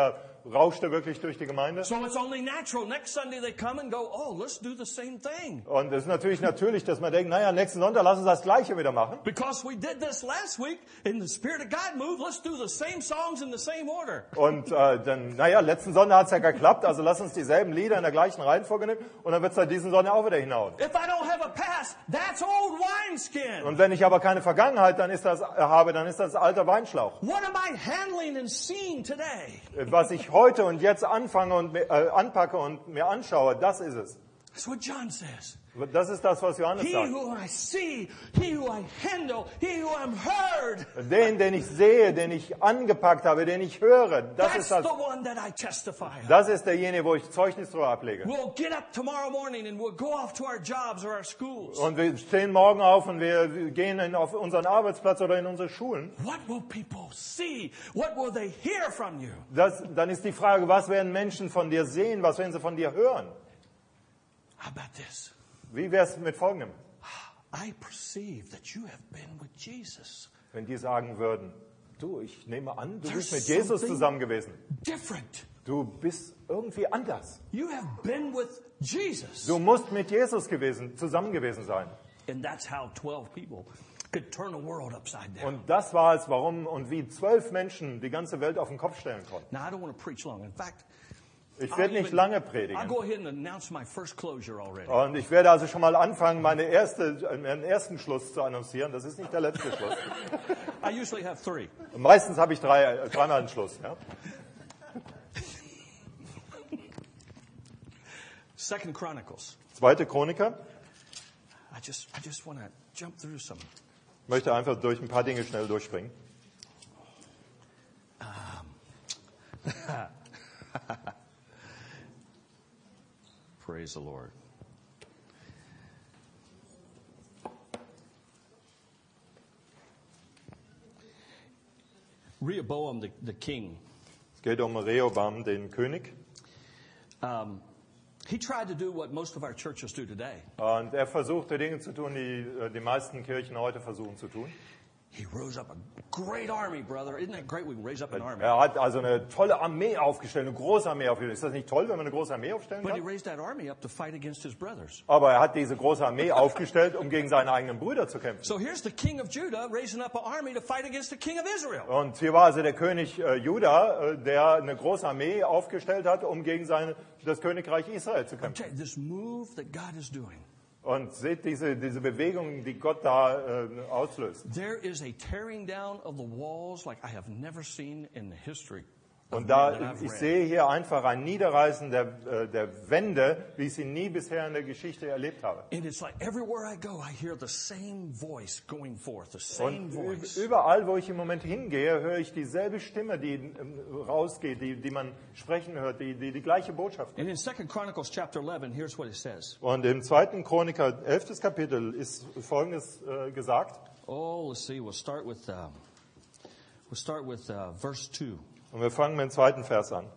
rauschte wirklich durch die Gemeinde. So it's only natural. Next Sunday they come and go, oh, let's do the same thing. Und es ist natürlich natürlich, dass man denkt, naja, nächsten Sonntag lass uns das Gleiche wieder machen. Because we did this last week and the Spirit of God moved, let's do the same songs in the same order. Und äh, dann, naja, letzten Sonntag hat's ja geklappt, also lass uns dieselben Lieder in der gleichen Reihenfolge nehmen und dann wird's ja diesen Sonntag auch wieder hinhauen. If I don't have a past, that's old wineskin. Und wenn ich aber keine Vergangenheit dann ist das, äh, habe, dann ist das alter Weinschlauch. What am I handling and seeing today? Was ich heute und jetzt anfange und mir, äh, anpacke und mir anschaue, das ist es. That's what John says. Das ist das, was Johannes He sagt. who I see, he who I handle, he who I'm heard. Den, den ich sehe, den ich angepackt habe, den ich höre, das That's ist das. the one that I testify of. Das ist derjenige, wo ich Zeugnis drüber ablege. We'll get up tomorrow morning and we'll go off to our jobs or our schools. Und wir stehen morgen auf und wir gehen in, auf unseren Arbeitsplatz oder in unsere Schulen. What will people see? What will they hear from you? Das, dann ist die Frage, was werden Menschen von dir sehen, was werden sie von dir hören? How about this? Wie wäre es mit Folgendem? I perceive that you have been with Jesus. Wenn die sagen würden, du, ich nehme an, du bist There's mit Jesus something zusammen gewesen. different. Du bist irgendwie anders. You have been with Jesus. Du musst mit Jesus gewesen, zusammen gewesen sein. And that's how twelve people could turn the world upside down. Und das war es, warum und wie zwölf Menschen die ganze Welt auf den Kopf stellen konnten. Now, I don't want to preach long. In fact, Ich I'll werde nicht even- lange I'll predigen. go ahead and announce my first closure already. Und ich werde also schon mal anfangen, meine erste, meinen ersten Schluss zu annoncieren. Das ist nicht der letzte Schluss. I usually have three. Meistens habe ich drei, äh, dreimal einen Schluss. Ja? Second Chronicles. Zweite Chroniker. I just, I just want to jump through some. Ich möchte einfach durch ein paar Dinge schnell durchspringen. Praise the Lord. Rehoboam, the, the king, Es geht um Rehoboam, den König. um, he tried to do what most of our churches do today. Und er versuchte Dinge zu tun, die äh, die meisten Kirchen heute versuchen zu tun. He rose up a great army, brother. Isn't that great? We can raise up an army. Er hat also eine tolle Armee aufgestellt, eine große Armee aufgestellt. Ist das nicht toll, wenn man eine große Armee aufstellen But he kann? raised that army up to fight against his brothers. Aber er hat diese große Armee aufgestellt, um gegen seine eigenen Brüder zu kämpfen. So here's the king of Judah raising up an army to fight against the king of Israel. Und hier war also der König äh, Juda, äh, der eine große Armee aufgestellt hat, um gegen seine, das Königreich Israel zu kämpfen. Okay, this move that God is doing. Und seht diese, diese Bewegung, die Gott da äh, auslöst. There is a tearing down of the walls like I have never seen in the history. of Und man da, that I've ich read. sehe hier einfach ein Niederreißen der, äh, der Wände, wie ich sie nie bisher in der Geschichte erlebt habe. And it's like everywhere I go, I hear the same voice going forth, the same Und voice. überall, wo ich im Moment hingehe, höre ich dieselbe Stimme, die ähm, rausgeht, die, die man sprechen hört, die, die die gleiche Botschaft. And in Second Chronicles chapter eleven, here's what it says. Und im zweiten Chroniker, elftes Kapitel, ist Folgendes äh, gesagt. Oh, let's see. We'll start with uh, we'll start with uh, verse two. Und wir fangen mit dem zweiten Vers an.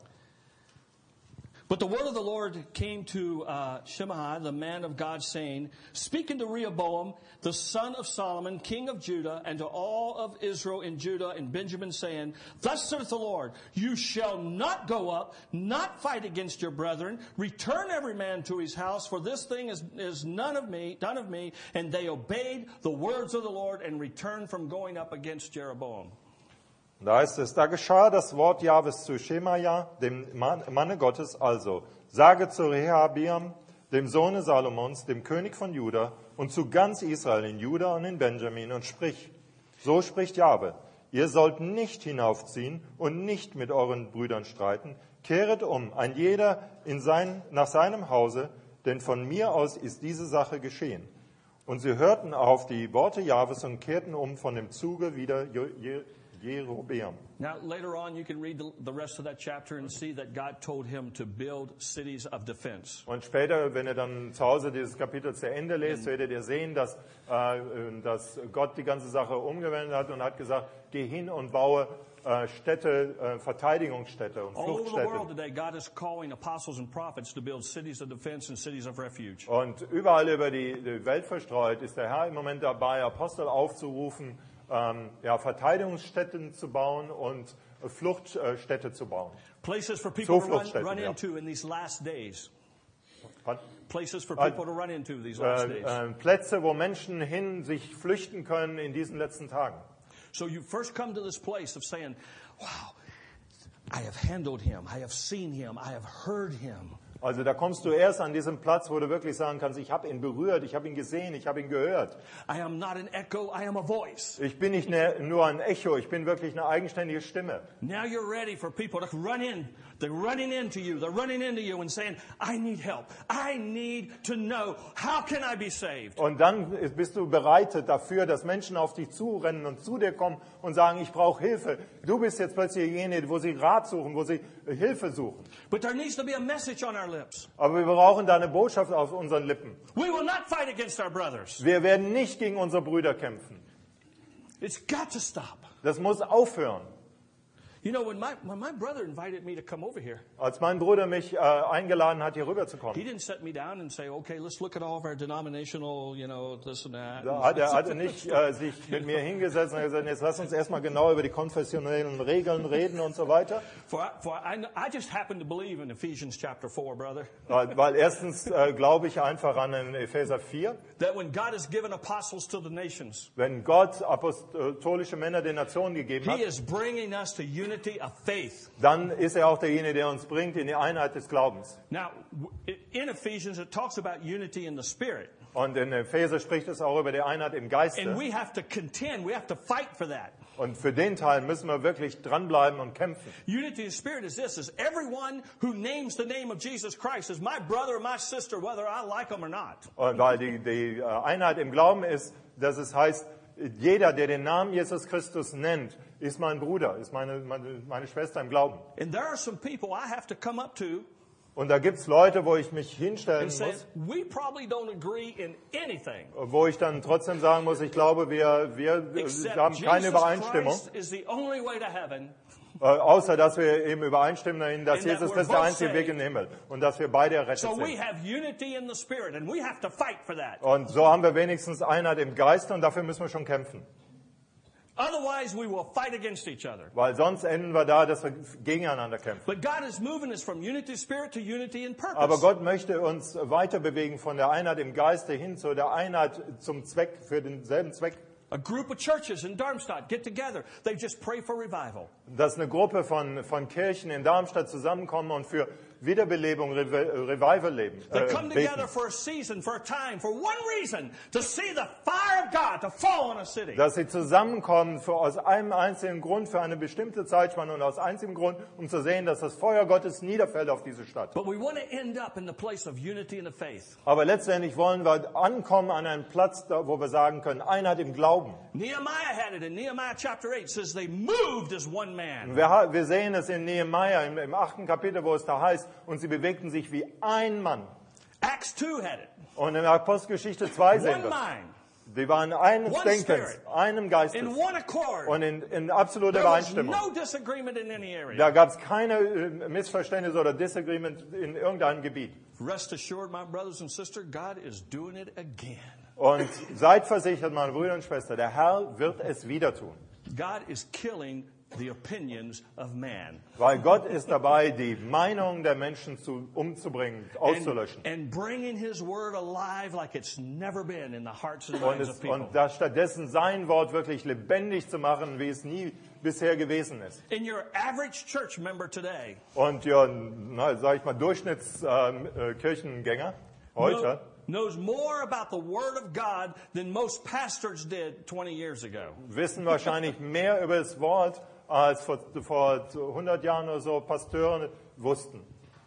But the word of the Lord came to uh, Shimei, the man of God, saying, Speak unto Rehoboam, the son of Solomon, king of Judah, and to all of Israel in Judah and Benjamin, saying, Thus saith the Lord, You shall not go up, not fight against your brethren. Return every man to his house, for this thing is, is none of me, none of me. And they obeyed the words of the Lord and returned from going up against Jeroboam. Da heißt es, da geschah das Wort Jahwes zu Schemaja, dem Mann, Manne Gottes, also, sage zu Rehabiam, dem Sohne Salomons, dem König von Juda, und zu ganz Israel in Juda und in Benjamin, und sprich, so spricht Jahwe, ihr sollt nicht hinaufziehen und nicht mit euren Brüdern streiten, kehret um, ein jeder in sein, nach seinem Hause, denn von mir aus ist diese Sache geschehen. Und sie hörten auf die Worte Jahwes und kehrten um von dem Zuge wieder Je- Je- Jerobeam. Now, later on, you can read the, the rest of that chapter and see that God told him to build cities of defense. Und später, wenn ihr dann zu Hause dieses Kapitel zu Ende lest, werdet ihr sehen, dass, äh, dass Gott die ganze Sache umgewendet hat und hat gesagt, geh hin und baue äh, Städte, äh, Verteidigungsstädte und All over the world Fluchtstädte. today, God is calling apostles and prophets to build cities of defense and cities of refuge. Und überall über die, die Welt verstreut ist der Herr im Moment dabei, Apostel aufzurufen, ähm, ja, Verteidigungsstätten zu bauen und äh, Fluchtstädte zu bauen. Places for people to run, Zufluchtsstätten, run ja. into in these last days. Hat- Places for Uh, people to run into these last Äh, days. äh, Plätze, wo Menschen hin sich flüchten können in diesen letzten Tagen. So you first come to this place of saying, wow, I have handled him, I have seen him, I have heard him. Also da kommst du erst an diesem Platz, wo du wirklich sagen kannst, ich habe ihn berührt, ich habe ihn gesehen, ich habe ihn gehört. I am not an echo, I am a voice. Ich bin nicht ne, nur ein Echo, ich bin wirklich eine eigenständige Stimme. Now you're ready for people to run in. They're running into you. They're running into you and saying, I need help. I need to know, how can I be saved? Und dann bist du bereitet dafür, dass Menschen auf dich zurennen und zu dir kommen und sagen, ich brauche Hilfe. Du bist jetzt plötzlich derjenige, wo sie Rat suchen, wo sie Hilfe suchen. But there needs to be a message on our lips. Aber wir brauchen da eine Botschaft auf unseren Lippen. We will not fight against our brothers. Wir werden nicht gegen unsere Brüder kämpfen. It's got to stop. Das muss aufhören. You know, when my, when my brother invited me to come over here, Als mein Bruder mich äh, eingeladen hat, hier rüber zu he kommen, didn't set me down and say, okay, let's look at all of our denominational, you know, this and that. da hat er hatte nicht äh, sich mit mir hingesetzt und gesagt, jetzt lass uns erstmal genau über die konfessionellen Regeln reden und so weiter. For, for I, I just happen to believe in Ephesians chapter four, brother, Weil, weil erstens äh, glaube ich einfach an den Epheser vier, that when God has given apostles to the nations, wenn Gott apostolische Männer den Nationen gegeben he hat, is bringing us to unity of faith. dann ist er auch derjenige, der uns bringt in die Einheit des Glaubens. Now, w- in Ephesians, it talks about unity in the spirit. Und in Epheser spricht es auch über die Einheit im Geiste. And we have to contend, we have to fight for that. Und für den Teil müssen wir wirklich dranbleiben und kämpfen. Unity in the spirit is this, is everyone who names the name of Jesus Christ is my brother or my sister, whether I like them or not. Und weil die, die Einheit im Glauben ist, dass es heißt, jeder, der den Namen Jesus Christus nennt, ist mein Bruder, ist meine, meine, meine Schwester im Glauben. And there are some people I have to come up to Und da gibt's Leute, wo ich mich hinstellen and say, muss, we probably don't agree in anything wo ich dann trotzdem sagen muss, ich glaube, wir, wir except haben keine Jesus Übereinstimmung, Christ is the only way to heaven. äh, außer dass wir eben übereinstimmen dahin, dass And that Jesus we're Christus der both einzige Weg saved. in den Himmel und dass wir beide errettet So we sind. have unity in the spirit and we have to fight for that. Und so haben wir wenigstens Einheit im Geiste und dafür müssen wir schon kämpfen. Otherwise we will fight against each other. Weil sonst enden wir da, dass wir gegeneinander kämpfen. But God is moving us from unity of spirit to unity in purpose. Aber Gott möchte uns weiter bewegen von der Einheit im Geiste hin zu der Einheit zum Zweck, für denselben Zweck. A group of churches in Darmstadt get together. They just pray for revival. Dass eine Gruppe von, von Kirchen in Darmstadt zusammenkommen und für Wiederbelebung, Revi- Revival leben. They Äh, come beten. together for a season, for a time, for one reason, to see the fire of God to fall on a city. Dass sie zusammenkommen für, aus einem einzigen Grund, für eine bestimmte Zeitspanne und aus einzigem Grund, um zu sehen, dass das Feuer Gottes niederfällt auf diese Stadt. But we want to end up in the place of unity in the faith. Aber letztendlich wollen wir ankommen an einen Platz, da, wo wir sagen können, Einheit im Glauben. Nehemiah had it in Nehemiah chapter eight. It says they moved as one man. Wir, ha- wir sehen es in Nehemia im, im achten Kapitel, wo es da heißt, und sie bewegten sich wie ein Mann. Acts two had it. Und in Apostelgeschichte zwei sehen One wir mind, Die waren eines One Denkens, spirit. einem Geistes in one accord. und in, in absoluter There was Übereinstimmung. no disagreement in any area. Da gab es keine äh, Missverständnisse oder Disagreement in irgendeinem Gebiet. Rest assured, my brothers and sisters, God is doing it again. Und seid versichert, meine Brüder und Schwestern, der Herr wird es wieder tun. God is killing the opinions of man. Weil Gott ist dabei, die Meinungen der Menschen zu, umzubringen, And, auszulöschen. and bringing his word alive like it's never been in the hearts and Und, minds es, of people. und da stattdessen sein Wort wirklich lebendig zu machen, wie es nie bisher gewesen ist. In your average church member today, Und ja, na, sag ich mal, Durchschnittskirchengänger äh, Kirchengänger heute know, knows more about the word of God than most pastors did twenty years ago. wissen wahrscheinlich mehr über das Wort, als vor, vor hundert Jahren oder so Pastoren wussten.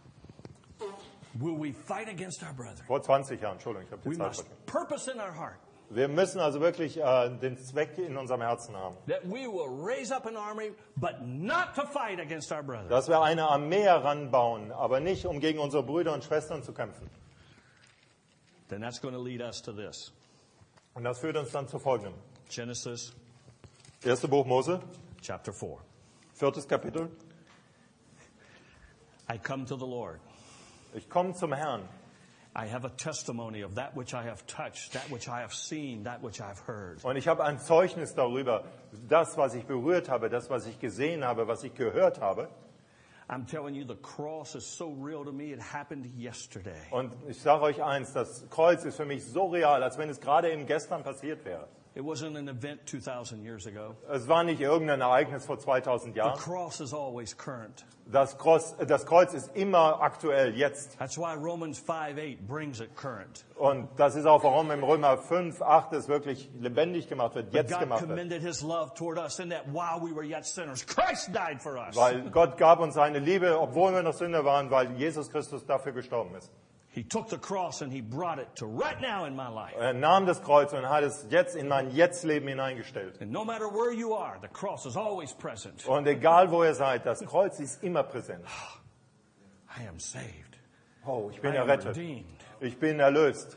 Will we fight against our brother? Vor zwanzig Jahren, Entschuldigung, ich habe We die Zeit must vergessen. purpose in our heart Wir müssen also wirklich äh, den Zweck in unserem Herzen haben. that we will raise up an army, but not to fight against our brother. Dass wir eine Armee heranbauen, aber nicht, um gegen unsere Brüder und Schwestern zu kämpfen. Then that's going to lead us to this. Und das führt uns dann zu Folgendem. Genesis Erste Buch Mose, chapter four. viertes Kapitel. I come to the Lord, Ich komme zum Herrn I have a testimony of that which I have touched, that which I have seen, that which I've heard. Und ich habe ein Zeugnis darüber, das, was ich berührt habe, das, was ich gesehen habe, was ich gehört habe. I'm telling you, the cross is so real to me, it happened yesterday. Und ich sage euch eins, das Kreuz ist für mich so real, als wenn es gerade eben gestern passiert wäre. It wasn't an event two thousand years ago. Es war nicht irgendein Ereignis vor zweitausend The Jahren. cross is always current. Das Kreuz, das Kreuz ist immer aktuell, jetzt. That's why Romans five eight brings it current. Und das ist auch, warum im Römer fünf acht es wirklich lebendig gemacht wird, But jetzt God gemacht wird. commended his love toward us in that while we were yet sinners, Christ died for us. Weil Gott gab uns seine Liebe, obwohl wir noch Sünder waren, weil Jesus Christus dafür gestorben ist. He took the cross and he brought it to right now in my life. Er nahm das Kreuz und hat es jetzt in mein Jetztleben hineingestellt. And no matter where you are, the cross is always present. Und egal wo ihr seid, das Kreuz ist immer präsent. I am saved. Oh, ich bin I am errettet. redeemed. Ich bin erlöst.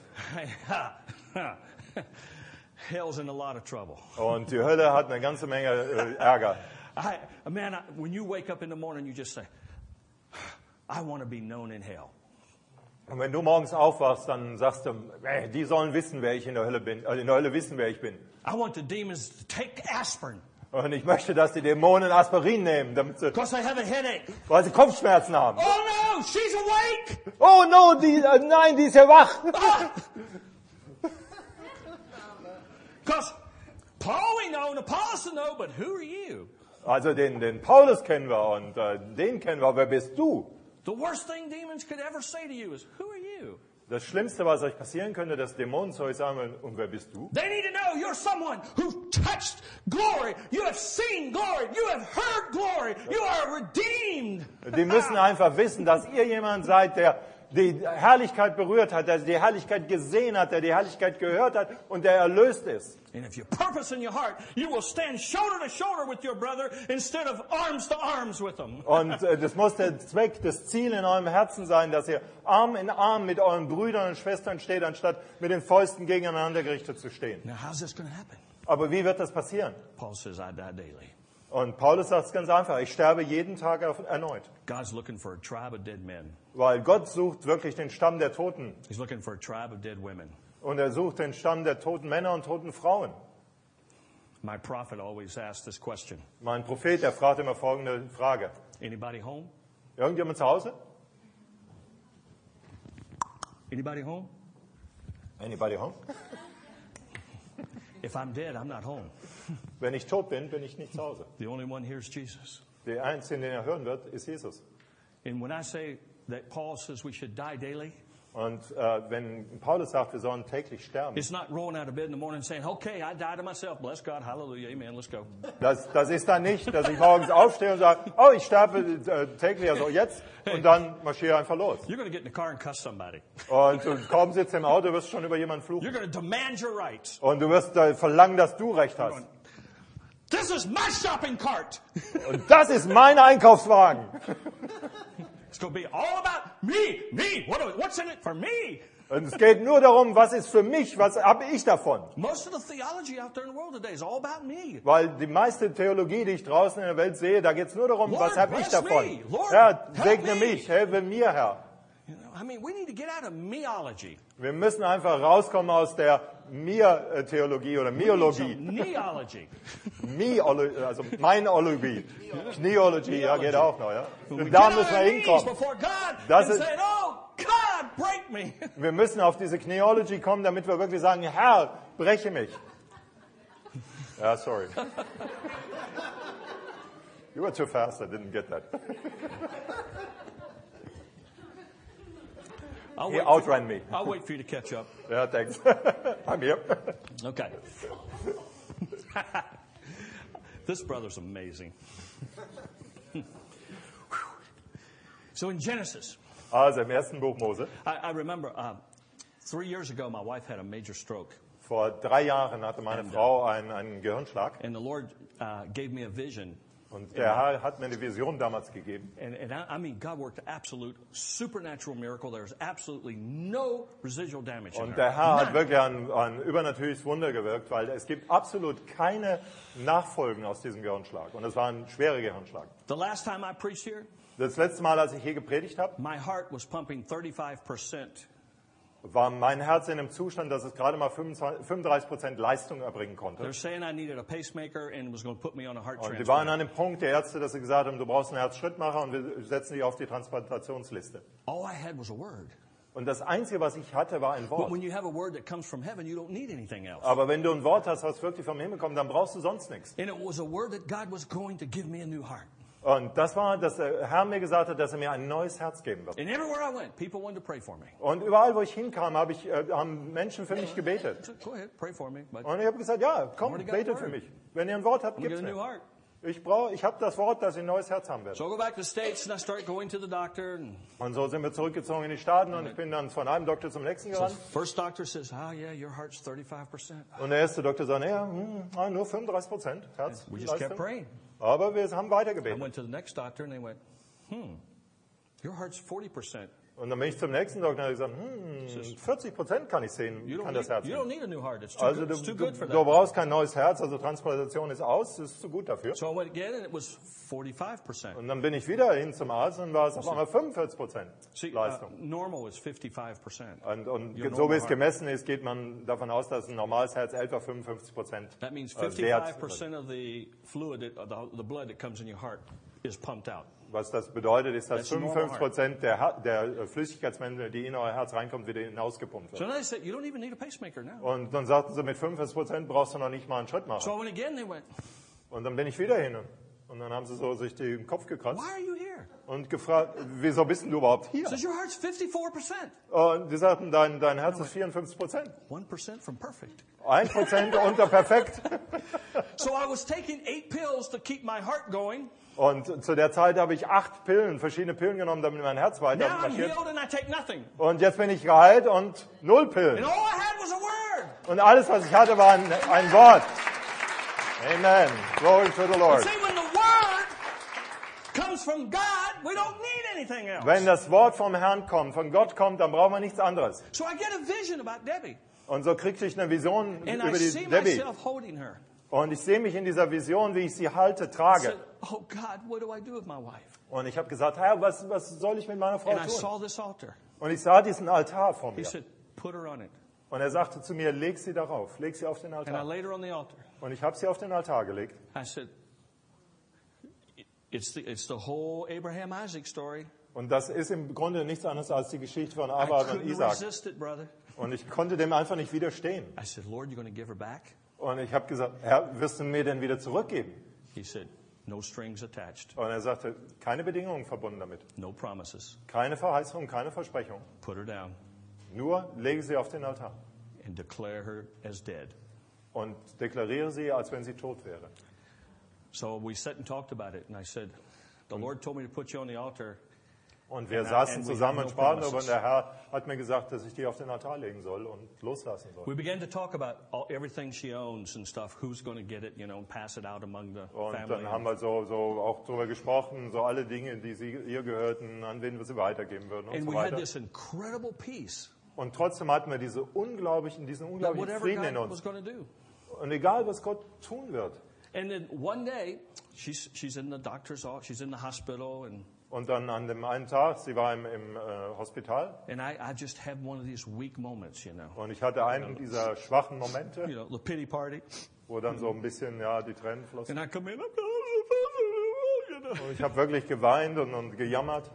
Hell's in a lot of trouble. Und die Hölle hat eine ganze Menge äh, Ärger. I, man, I, when you wake up in the morning, you just say, I want to be known in hell. Und wenn du morgens aufwachst, dann sagst du, ey, die sollen wissen, wer ich in der Hölle bin, äh, in der Hölle wissen, wer ich bin. I want the demons to take aspirin Und ich möchte, dass die Dämonen Aspirin nehmen, damit sie, because I have a headache. weil sie Kopfschmerzen haben. Oh no, she's awake. Oh no, die, äh, nein, die ist ja wach. Because Paul we know and Apollos we know, but who are you? Also den, den Paulus kennen wir und äh, den kennen wir. Wer bist du? The worst thing demons could ever say to you is, who are you? Das Schlimmste, was euch passieren könnte, dass Dämonen zu euch sagen, und wer bist du? They need to know you're someone who touched glory. You have seen glory. You have heard glory. You are redeemed. Die müssen einfach wissen, dass ihr jemand seid, der die Herrlichkeit berührt hat, der die Herrlichkeit gesehen hat, der die Herrlichkeit gehört hat und der erlöst ist. And if you purpose in your heart, you will stand shoulder to shoulder with your brother instead of arms to arms with them. Und äh, das muss der Zweck, das Ziel in eurem Herzen sein, dass ihr Arm in Arm mit euren Brüdern und Schwestern steht, anstatt mit den Fäusten gegeneinander gerichtet zu stehen. Now, how's this going to happen? Aber wie wird das passieren? Paul says, I die daily. Und Paulus sagt es ganz einfach, ich sterbe jeden Tag auf, erneut. God's looking for a tribe of dead men. Weil Gott sucht wirklich den Stamm der Toten. He's looking for a tribe of dead women. Und er sucht den Stamm der toten Männer und toten Frauen. My prophet always asks this question. Mein Prophet, der fragt immer folgende Frage. Anybody home? Irgendjemand zu Hause? Anybody home? Anybody home? If I'm dead, I'm not home. Wenn ich tot bin, bin ich nicht zu Hause. The only one here is Jesus. Der Einzige, den er hören wird, ist Jesus. And when I say that Paul says we should die daily, Und äh, wenn Paulus sagt, wir sollen täglich sterben, it's not rolling out of bed in the morning and saying, okay, I die to myself. Bless God. Hallelujah. Amen. Let's go. das, das ist dann nicht, dass ich morgens aufstehe und sage, oh, ich sterbe äh, täglich, also jetzt, und dann marschiere einfach los. You're going to get in the car and cuss somebody. Und du kaum sitzt im Auto, wirst schon über jemanden You're fluchen. going to demand your rights. Und du wirst äh, verlangen, dass du Recht hast. This is my shopping cart. Und das ist mein Einkaufswagen. It's going to be all about me, me. What, do- what's in it for me? Und es geht nur darum, was ist für mich, was habe ich davon. Most of the theology out there in the world today is all about me. Weil die meiste Theologie, die ich draußen in der Welt sehe, da geht es nur darum, Lord, was habe ich bless davon. me. Lord, Herr, help segne me. mich, helfe mir, Herr. You know, I mean, we need to get out of meology. Wir müssen einfach rauskommen aus der Mir-Theologie oder Miologie. Neology. Miolo- also Meinologie. Knieologie, ja, geht auch noch, ja. We Und get da on müssen our wir knees hinkommen. before God Das and ist- say, oh, God, break me. Wir müssen auf diese Knieologie kommen, damit wir wirklich sagen, Herr, breche mich. Ja, sorry. You were too fast, I didn't get that. I'll He wait, outran me. I'll wait for you to catch up. Ja, thanks. I'm here. Okay. This brother's amazing. So in Genesis, Also im ersten Buch Mose. I, I remember uh, three years ago, my wife had a major stroke. Vor drei Jahren hatte meine Frau einen, einen Gehirnschlag. And the Lord uh, gave me a vision. Und der Herr hat mir eine Vision damals gegeben. And, and I, I mean, God worked an absolute supernatural miracle. There's absolutely no residual damage in Und her. der Herr hat None. wirklich ein, ein übernatürliches Wunder gewirkt, weil es gibt absolut keine Nachfolgen aus diesem Gehirnschlag. Und es war ein schwerer Gehirnschlag. The last time I preached here, Das letzte Mal, als ich hier gepredigt habe, my heart was pumping thirty-five percent war mein Herz in einem Zustand, dass es gerade mal fünfunddreißig Prozent Leistung erbringen konnte. They're saying I needed a pacemaker and was going to put me on a heart Und die waren transplant. an dem Punkt, der Ärzte, dass sie gesagt haben, du brauchst einen Herzschrittmacher und wir setzen dich auf die Transplantationsliste. All I had was a word. Und das Einzige, was ich hatte, war ein But Wort. when you have a word that comes from heaven, you don't need anything else. Aber wenn du ein Wort hast, was wirklich vom Himmel kommt, dann brauchst du sonst nichts. And it was a word that God was going to give me a new heart. Und das war, dass der Herr mir gesagt hat, dass er mir ein neues Herz geben wird. And everywhere I went, people wanted to pray for me. Und überall, wo ich hinkam, habe ich, äh, haben Menschen für mich gebetet. I said, go ahead, pray for me. But Und ich habe gesagt, ja, komm, Already got betet the für word. mich. Wenn ihr ein Wort habt, I'm going to gibt's get a new mir. heart. Ich brauche, ich habe das Wort, dass ich ein neues Herz haben werde. So I go back to the States and I start going to the doctor. And Und so sind wir zurückgezogen in die Staaten und ich bin dann von einem Doktor zum nächsten so gerannt. first doctor says, oh yeah, your heart's thirty-five percent. Und der erste Doktor sagt, ja, hm, ah, nur fünfunddreißig Prozent Herz. We just kept Leistung. praying. Aber wir haben I weitergebetet. went to the next doctor and they went, hmm, your heart's forty percent. Und dann bin ich zum nächsten Doktor und habe gesagt, hm, vierzig Prozent kann ich sehen, You don't, kann need, das Herz you sehen. don't need a new heart. It's too, Also good, du, it's too du, good for du that. brauchst kein neues Herz, also Transplantation ist aus, das ist zu gut dafür. So I went again and it was forty-five percent. Und dann bin ich wieder hin zum Arzt und war es auf einmal fünfundvierzig Prozent See, uh, Leistung. normal is fifty-five percent. Und, und Your so normal wie es heart. gemessen ist, geht man davon aus, dass ein normales Herz etwa fünfundfünfzig Prozent That means äh, fifty-five wert. percent of the fluid, that, uh, the, the blood that comes in your heart is pumped out. Was das bedeutet, ist, dass That's normal fünfundfünfzig Prozent der, Ha- der Flüssigkeitsmenge, die in euer Herz reinkommt, wieder hinausgepumpt So wird. then they said, you don't even need a pacemaker now. Und dann sagten sie, mit fünfundfünfzig Prozent brauchst du noch nicht mal einen Schritt So I machen. went again, they went, Und dann bin ich wieder hin. Und dann haben sie so sich den Kopf gekratzt why are you here? und gefragt, wieso bist denn du überhaupt hier? Says, your heart's fifty-four percent. Und die sagten, dein, dein Herz ist vierundfünfzig Prozent. one percent from perfect. ein Prozent unter perfekt. So I was taking eight pills to keep my heart going. Und zu der Zeit habe ich acht Pillen, verschiedene Pillen genommen, damit mein Herz weiter Now I'm marschiert. healed and I take nothing. Und jetzt bin ich geheilt und null And Pillen. all I had was a word. Und alles, was ich hatte, war ein, ein Wort. Amen. Glory to the Lord. See, when the word comes from God, we don't need anything else. Wenn das Wort vom Herrn kommt, von Gott kommt, dann brauchen wir nichts anderes. So I get a vision about Debbie. Und so kriegte ich eine Vision And über I die see Debbie. myself holding her. Und ich sehe mich in dieser Vision, wie ich sie halte, I trage. said, oh God, what do I do with my wife? Und ich habe gesagt, Herr, was, was soll ich mit meiner Frau And I tun? saw this altar. Und ich sah diesen Altar vor He mir. said, put her on it. Und er sagte zu mir, leg sie darauf, leg sie auf den And I Altar. laid her on the altar. Und ich habe sie auf den Altar gelegt. I said, it's the, it's the whole Abraham-Isaac story. Und das ist im Grunde nichts anderes als die Geschichte von I Abraham und couldn't Isaac. resist it, brother. Und ich konnte dem einfach nicht widerstehen. I said, Lord, you're going to give her back? Und ich habe gesagt, Herr, wirst du mir denn wieder zurückgeben? He said, no strings attached, Und er sagte, keine Bedingungen verbunden damit. no promises. Keine Verheißung, keine Versprechung. Put her down Nur lege sie auf den Altar. and declare her as dead. Und deklariere sie, als wenn sie tot wäre. So we sat and talked about it, and I said, the Lord told me to put you on the altar. Und wir And I- saßen and we zusammen had und no sprachen darüber. promises. Und der Herr hat mir gesagt, dass ich die auf den Altar legen soll und loslassen soll. We began to talk about all, everything she owns and stuff, who's going to get it, you know, and pass it out among the Und family. dann haben wir so, so auch darüber gesprochen, so alle Dinge, die sie, ihr gehörten, an wen wir sie weitergeben würden und And so we had weiter. this incredible peace Und trotzdem hatten wir diese unglaublichen, diesen that unglaublichen whatever Frieden in God was uns. going to do. Und egal, was Gott tun wird. And then one day, she's, she's in the doctor's office, she's in the hospital, and, Und dann an dem einen Tag, sie war im, im äh, Hospital and I, I just had one of these weak moments, you know. und ich hatte einen dieser schwachen Momente, You know, the pity party. wo dann so ein bisschen ja die Tränen flossen. And I come in, I'm you know. Und ich habe wirklich geweint und, und gejammert.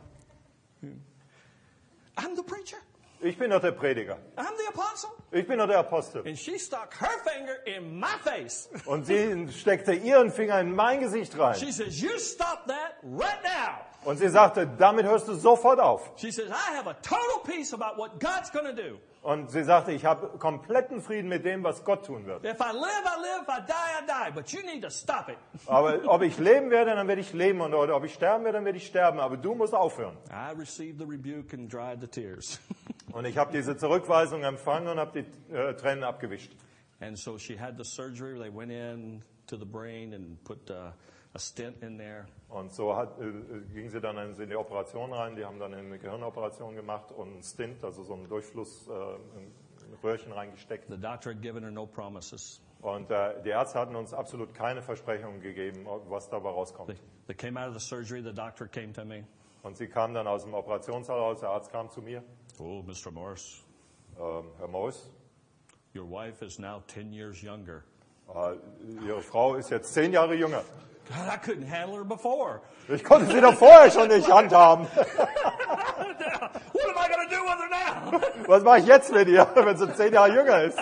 I'm the preacher. Ich bin doch der Prediger. I'm the apostle. Ich bin doch der Apostel. And she stuck her finger in my face. Und sie steckte ihren Finger in mein Gesicht rein. She says, you stop that right now. Und sie sagte, damit hörst du sofort auf. She says, I have a total peace about what God's going to do. Und sie sagte, ich habe kompletten Frieden mit dem, was Gott tun wird. If I live, I live. If I die, I die. But you need to stop it. Aber ob ich leben werde, dann werde ich leben. Und oder ob ich sterben werde, dann werde ich sterben. Aber du musst aufhören. I received the rebuke and dried the tears. Und ich habe diese Zurückweisung empfangen und habe die äh, Tränen abgewischt. And so she had the surgery. They went in to the brain and put uh, a stent in there. Und so hat, äh, ging sie dann in die Operation rein. Die haben dann eine Gehirnoperation gemacht und einen Stint, also so einen Durchfluss, äh, ein Röhrchen reingesteckt. The doctor had given her no promises. Und äh, die Ärzte hatten uns absolut keine Versprechungen gegeben, was dabei rauskommt. They, they came out of the surgery. The doctor came to me. Und sie kam dann aus dem Operationssaal raus, der Arzt kam zu mir. Oh, Mister Morris, ähm, Herr Moos, your wife is now ten years younger. äh, Ihre Frau ist jetzt zehn Jahre jünger. God, I couldn't handle her before. Ich konnte sie doch vorher schon nicht handhaben. What am I going to do with her now? Was mache ich jetzt mit ihr, wenn sie zehn Jahre jünger ist?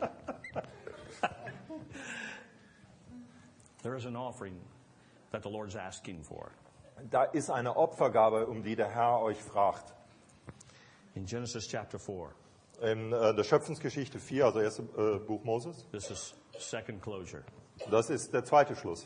There is an offering that the Lord's asking for. Da ist eine Opfergabe, um die der Herr euch fragt. In Genesis chapter four, In äh, der Schöpfungsgeschichte vier, also erstes äh, Buch Moses, this is second closure. das ist der zweite Schluss.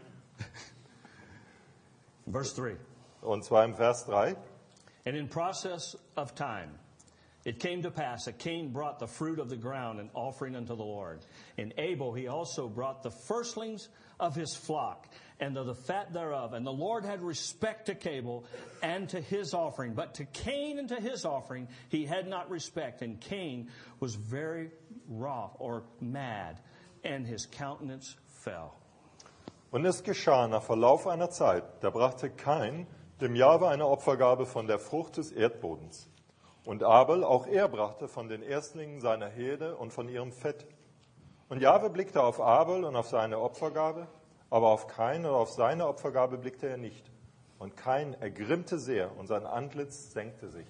Verse three. Und zwar im Vers drei. And in process of time, it came to pass that Cain brought the fruit of the ground an offering unto the Lord. And Abel he also brought the firstlings of his flock and of the fat thereof. And the Lord had respect to Abel and to his offering. But to Cain and to his offering he had not respect. And Cain was very wroth or mad, and his countenance fell. Und es geschah nach Verlauf einer Zeit, da brachte Kain dem Jahwe eine Opfergabe von der Frucht des Erdbodens. Und Abel, auch er brachte von den Erstlingen seiner Herde und von ihrem Fett. Und Jahwe blickte auf Abel und auf seine Opfergabe, aber auf Kain und auf seine Opfergabe blickte er nicht. Und Kain ergrimmte sehr und sein Antlitz senkte sich.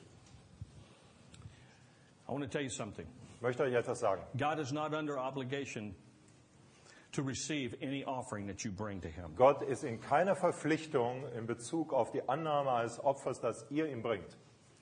I want to tell you something. Ich möchte euch etwas sagen. God is not under obligation to receive any offering that you bring to him. Gott ist in keiner Verpflichtung in Bezug auf die Annahme eines Opfers, das ihr ihm bringt.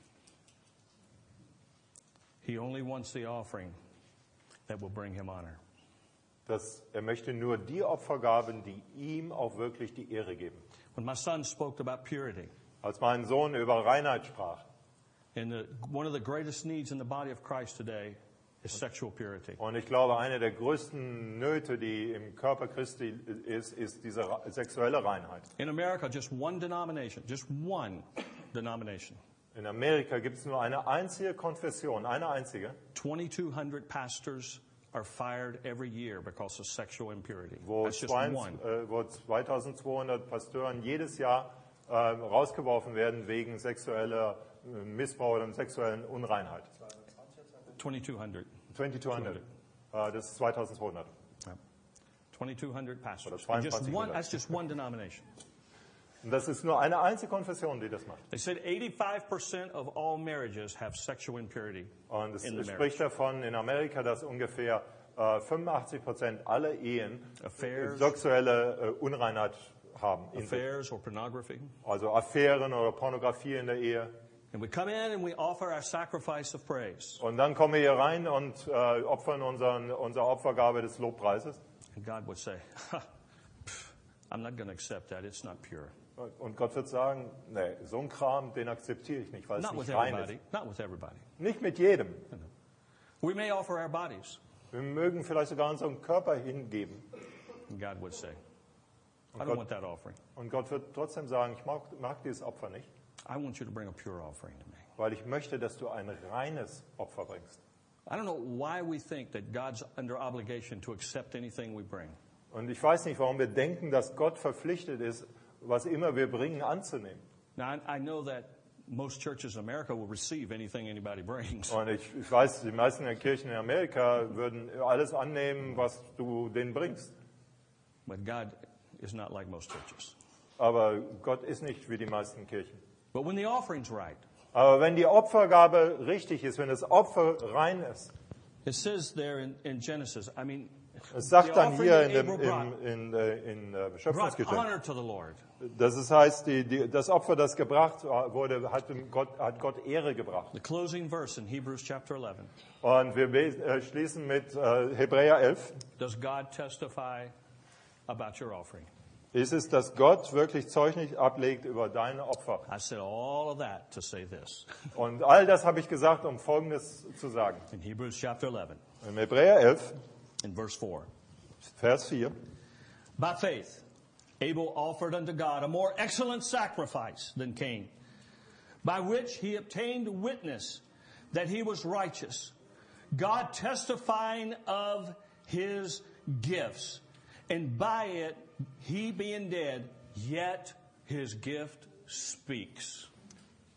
He only wants the offering that will bring him honor. Das, er möchte nur die Opfergaben, die ihm auch wirklich die Ehre geben. When my son spoke about purity, Als mein Sohn über Reinheit sprach, and the, one of the greatest needs in the body of Christ today is sexual purity. und ich glaube, eine der größten Nöte, die im Körper Christi ist, ist diese ra- sexuelle Reinheit. In America, just one denomination, just one denomination, In Amerika gibt es nur eine einzige Konfession, eine einzige, twenty-two hundred pastors are fired every year because of sexual impurity. wo, That's just zwei, one. äh, wo zweitausendzweihundert Pastoren jedes Jahr äh, rausgeworfen werden wegen sexueller äh, Missbrauch und sexuellen Unreinheit. twenty-two hundred. zweitausendzweihundert. Äh, das ist zweitausendzweihundert. Yeah. twenty-two hundred pastors. Oder And just one, zweiundzwanzighundert. that's just one denomination. Und das ist nur eine einzige Konfession, die das macht. They said eighty-five percent of all marriages have sexual impurity Und es in the spricht marriage. davon in Amerika, dass ungefähr äh, fünfundachtzig Prozent aller Ehen Affairs. sexuelle äh, Unreinheit haben. in sich. Affairs or pornography. Also Affären oder Pornografie in der Ehe. And we come in and we offer our sacrifice of praise. Und dann kommen wir hier rein und äh, opfern unseren, unsere Opfergabe des Lobpreises. And God would say, ha, pff, I'm not going to accept that. It's not pure. Und Gott wird sagen, nee, so ein Kram, den akzeptiere ich nicht, weil es Not with nicht rein everybody. ist. Not with everybody. Nicht mit jedem. We may offer our bodies. Wir mögen vielleicht sogar unseren Körper hingeben. And God would say, I don't Gott- want that offering. Und Gott wird trotzdem sagen, ich mag, mag dieses Opfer nicht, I want you to bring a pure offering to me. weil ich möchte, dass du ein reines Opfer bringst. I don't know why we think that God's under obligation to accept anything we bring. Und ich weiß nicht, warum wir denken, dass Gott verpflichtet ist, was immer wir bringen, anzunehmen. Now, I, I know that most churches in America will receive anything anybody brings. Und ich, ich weiß, die meisten der Kirchen in Amerika würden alles annehmen, was du denen bringst. But God is not like most churches. Aber Gott ist nicht wie die meisten Kirchen. But when the offering's right, Aber wenn die Opfergabe richtig ist, wenn das Opfer rein ist, it says there in, in Genesis, I mean, es the sagt dann offering hier that in, dem, Abel brought, in, in, äh, in äh, brought Schöpfungsgeschichte, honor to the Lord. dass es heißt, die, die, das Opfer, das gebracht wurde, hat, dem Gott, hat Gott Ehre gebracht. The closing verse in Hebrews chapter eleven. Und wir be- äh, schließen mit äh, Hebräer elf. Does God testify about your offering? Ist es, dass Gott wirklich Zeugnis ablegt über deine Opfer. I said all of that to say this. Und all das habe ich gesagt, um Folgendes zu sagen. In Hebrews chapter eleven, In Hebräer elf, in verse four. Vers vier. By faith, Abel offered unto God a more excellent sacrifice than Cain, by which he obtained witness that he was righteous, God testifying of his gifts, and by it he being dead, yet his gift speaks.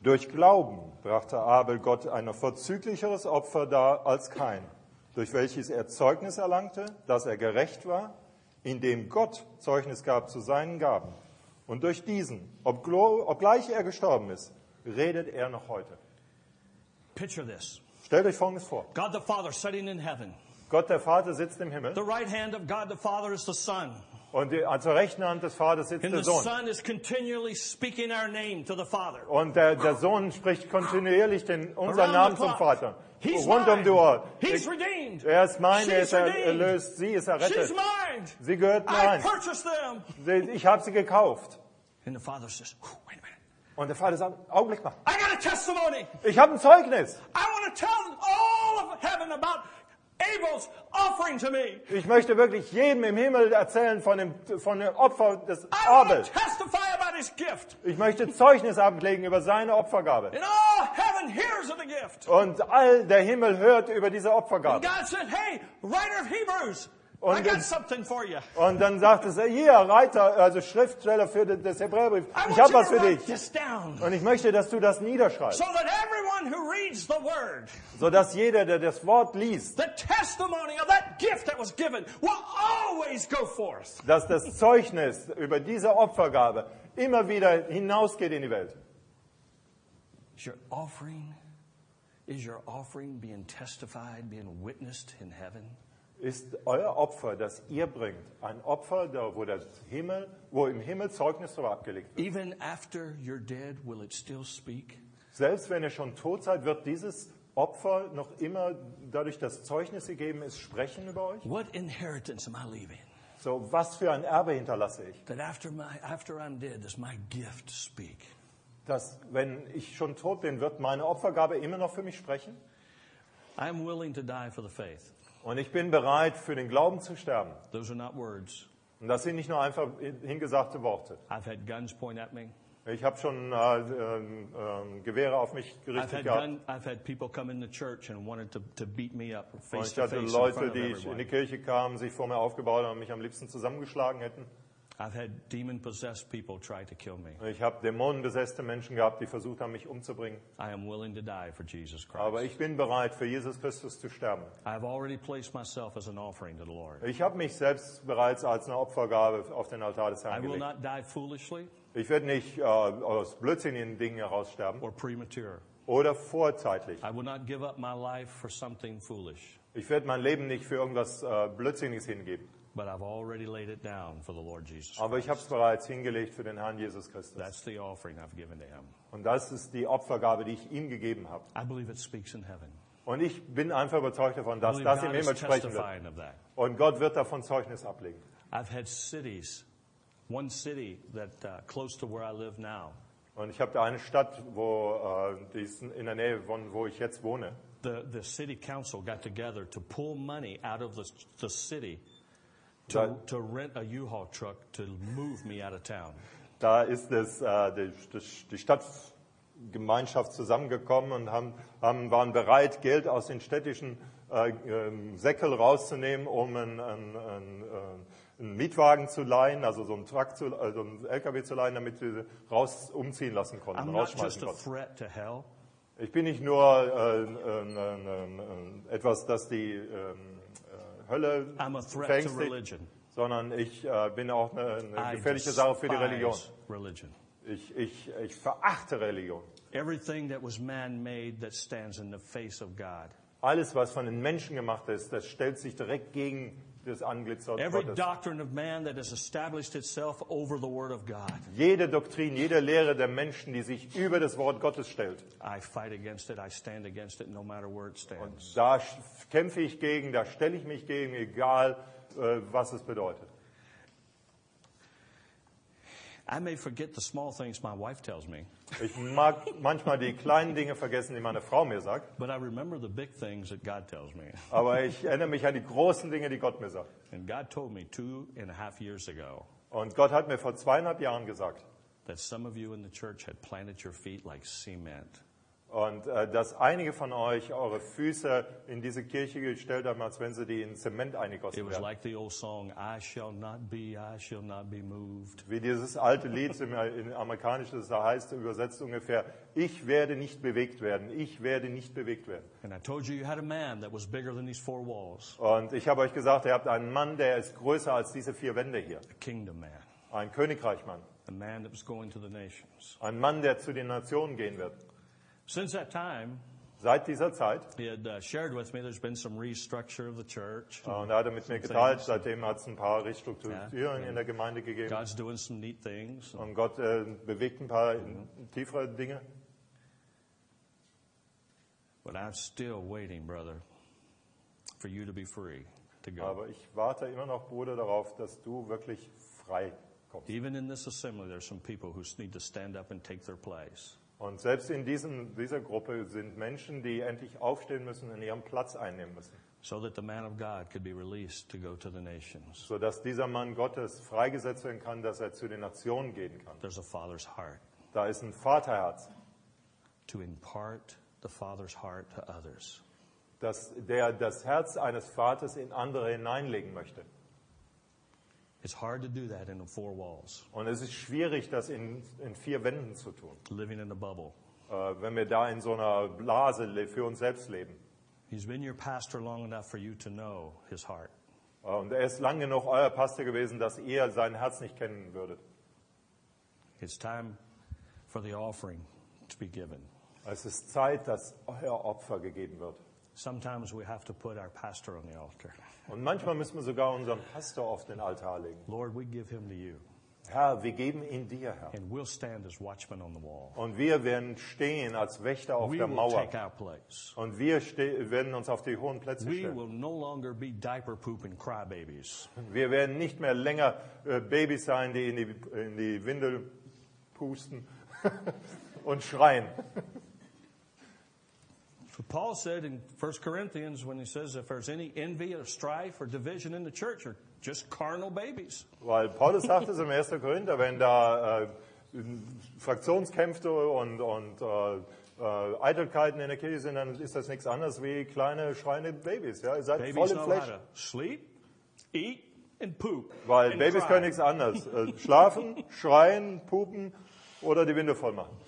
Durch Glauben brachte Abel Gott ein noch vorzüglicheres Opfer dar als Kain, durch welches er Zeugnis erlangte, dass er gerecht war, indem Gott Zeugnis gab zu seinen Gaben. Und durch diesen, obglo- obgleich er gestorben ist, redet er noch heute. Picture this. Stellt euch Folgendes vor. God the Father sitting in heaven. Gott, der Vater, sitzt im Himmel The right hand of God the Father is the Son. und die, zur rechten Hand des Vaters sitzt And der the Sohn. Son is continually speaking our name to the Father. Und der, der Sohn spricht kontinuierlich den, unseren Around Namen the zum clock. Vater. He's Rund um mine. die Uhr. He's redeemed. Er ist mein, er She's ist er- redeemed. erlöst, sie ist She's errettet. mine. Sie gehört mir I ein. purchased them. Sie- Ich habe sie gekauft. And the Father says, "Whew, wait a minute. Und der Vater sagt, Augenblick mal, I got a testimony. ich habe ein Zeugnis. I want to tell all of heaven about Abel's offering to me. Ich möchte wirklich jedem im Himmel erzählen von dem, von dem Opfer des I want Abel. to testify about his gift. Ich möchte Zeugnis ablegen über seine Opfergabe. And all heaven hears of the gift. Und all der Himmel hört über diese And Opfergabe. God said, hey, writer of Hebrews, I Und- got something for you. Und dann sagt es, hier, Reiter, also Schriftsteller für das Hebräerbrief, I ich want habe you was to für write dich. this down Und ich möchte, dass du das niederschreibst, so that everyone who reads the word, sodass jeder, der das Wort liest, the testimony of that gift that was given will always go forth. dass das Zeugnis über diese Opfergabe immer wieder hinausgeht in die Welt. Is your offering, is your offering being testified, being witnessed in heaven? Ist euer Opfer, das ihr bringt, ein Opfer, da- wo, das Himmel, wo im Himmel Zeugnis darüber abgelegt wird? Even after you're dead, will it still speak? Selbst wenn ihr schon tot seid, wird dieses Opfer noch immer, dadurch, dass Zeugnis gegeben ist, sprechen über euch? What inheritance am I leaving? So, was für ein Erbe hinterlasse ich? That after my after I'm dead, does my gift speak? Dass, wenn ich schon tot bin, wird meine Opfergabe immer noch für mich sprechen? I am willing to die for the faith. Und ich bin bereit, für den Glauben zu sterben. Those are not words. Und das sind nicht nur einfach hingesagte Worte. I've had guns point at me. Ich habe schon äh, äh, äh, Gewehre auf mich I've gerichtet had gehabt. gun, I've had people come in the church and wanted to, to beat me up Und face ich to hatte face in Leute, front of die in die everyone. Kirche kamen, sich vor mir aufgebaut und mich am liebsten zusammengeschlagen hätten. I've had demon-possessed people try to kill me. Ich habe dämonenbesetzte Menschen gehabt, die versucht haben, mich umzubringen. I am willing to die for Jesus Aber Christ. ich bin bereit, für Jesus Christus zu sterben. I've already placed myself as an offering to the Lord. Ich habe mich selbst bereits als eine Opfergabe auf den Altar des I Herrn will gelegt. not die foolishly Ich werde nicht äh, aus blödsinnigen Dingen heraussterben or premature. oder vorzeitlich. I will not give up my life for something foolish, Ich werde mein Leben nicht für irgendwas äh, Blödsinniges hingeben. but I've already laid it down for the Lord Jesus Aber ich habe es Christ. bereits hingelegt für den Herrn Jesus Christus. That's the offering I've given to him. Und das ist die Opfergabe, die ich ihm gegeben habe. I believe it speaks in heaven. Und ich bin einfach überzeugt davon, I dass believe das im God is Himmel sprechen wird. testifying of that. Und Gott wird davon Zeugnis ablegen. I've had cities, one city that uh, close to where I live now, Und ich habe da eine Stadt, wo äh, die ist in der Nähe von wo ich jetzt wohne. the, the city council got together to pull money out of the, the city Da- to, to rent a U-Haul truck to move me out of town. Da ist es, äh, die, die, die Stadtgemeinschaft zusammengekommen und haben, haben, waren bereit, Geld aus den städtischen äh, ähm, Säckel rauszunehmen, um einen, einen, einen, äh, einen Mietwagen zu leihen, also so einen Truck zu, also einen L K W zu leihen, damit sie raus umziehen lassen konnten, I'm not rausschmeißen just a konnten. threat to hell. Ich bin nicht nur äh, äh, äh, äh, etwas, das die ähm, äh, Hölle I'm a threat to verängstigt, religion. sondern ich äh, bin auch eine, eine I gefährliche Sache für die Religion. despise religion. Ich, ich, ich verachte Religion. Everything that was man-made that stands in the face of God. Alles, was von den Menschen gemacht ist, das stellt sich direkt gegen das Antlitz Every Gottes. doctrine of man that has established itself over the Word of God, Jede Doktrin, jede Lehre der Menschen, die sich über das Wort Gottes stellt, I fight against it. I stand against it no matter where it stands. da sch- kämpfe ich gegen, da stelle ich mich gegen, egal äh, was es bedeutet. I may forget the small things my wife tells me, Ich mag manchmal die kleinen Dinge vergessen, die meine Frau mir sagt, but I remember the big things that God tells me. aber ich erinnere mich an die großen Dinge, die Gott mir sagt. And God told me two and a half years ago Und Gott hat mir vor zweieinhalb Jahren gesagt, that some of you in the church had planted your feet like cement. Und äh, dass einige von euch eure Füße in diese Kirche gestellt haben, als wenn sie die in Zement It eingegossen was wären. like the old song, I shall not be, I shall not be moved. Wie dieses alte Lied im, im Amerikanischen, das da heißt, übersetzt ungefähr, ich werde nicht bewegt werden, ich werde nicht bewegt werden. And I told you you had a man that was bigger than these four walls, Und ich habe euch gesagt, ihr habt einen Mann, der ist größer als diese vier Wände hier. a kingdom man, Ein Königreichmann. a man that was going to the nations. Ein Mann, der zu den Nationen gehen wird. Since that time, Seit dieser Zeit, he had uh, shared with me there's been some restructure of the church. und er hat er mit mir geteilt, seitdem hat es ein paar Restrukturierungen Ja. in der Gemeinde gegeben. God's doing some neat things. Und Gott äh, bewegt ein paar tiefere Dinge. But I'm still waiting, brother, for you to be free to go. Aber ich warte immer noch, Bruder, darauf, dass du wirklich frei kommst. Even in this assembly, there's some people who need to stand up and take their place. Und selbst in diesem, dieser Gruppe sind Menschen, die endlich aufstehen müssen und ihren Platz einnehmen müssen, So that the man of God could be released to go to the nations. sodass dieser Mann Gottes freigesetzt werden kann, dass er zu den Nationen gehen kann. There's a father's heart Da ist ein Vaterherz, to impart the father's heart to others. dass der das Herz eines Vaters in andere hineinlegen möchte. It's hard to do that in the four walls, Und es ist schwierig, das in, in vier Wänden zu tun, living in a bubble. äh, wenn wir da in so einer Blase le- für uns selbst leben. He's been your pastor long enough for you to know his heart. Äh, und er ist lang genug euer Pastor gewesen, dass ihr sein Herz nicht kennen würdet. It's time for the offering to be given. Es ist Zeit, dass euer Opfer gegeben wird. Sometimes we have to put our pastor on the altar. Und manchmal müssen wir sogar unseren Pastor auf den Altar legen. Lord, we give him to you, Herr, wir geben ihn dir, Herr. and we'll stand as watchmen on the wall. Und wir werden stehen als Wächter auf We der will Mauer. take our place. Und wir ste- werden uns auf die hohen Plätze We stellen. will no longer be diaper pooping crybabies. Wir werden nicht mehr länger äh, Babys sein, die in die, in die Windel pusten und schreien. So Paul said in First Corinthians when he says if there's any envy or strife or division in the church, are just carnal babies. Weil Paulus sagt es im ersten Korinther, wenn da äh, Fraktionskämpfe und, und äh, äh, Eitelkeiten in der Kirche sind, dann ist das nichts anderes wie kleine schreiende Babys. Ja? Ihr seid voll Babies im know how Fleisch. to sleep, eat, and poop. Weil and Babys cry. können nichts anderes. Äh, schlafen, schreien, pupen oder die Windel voll machen.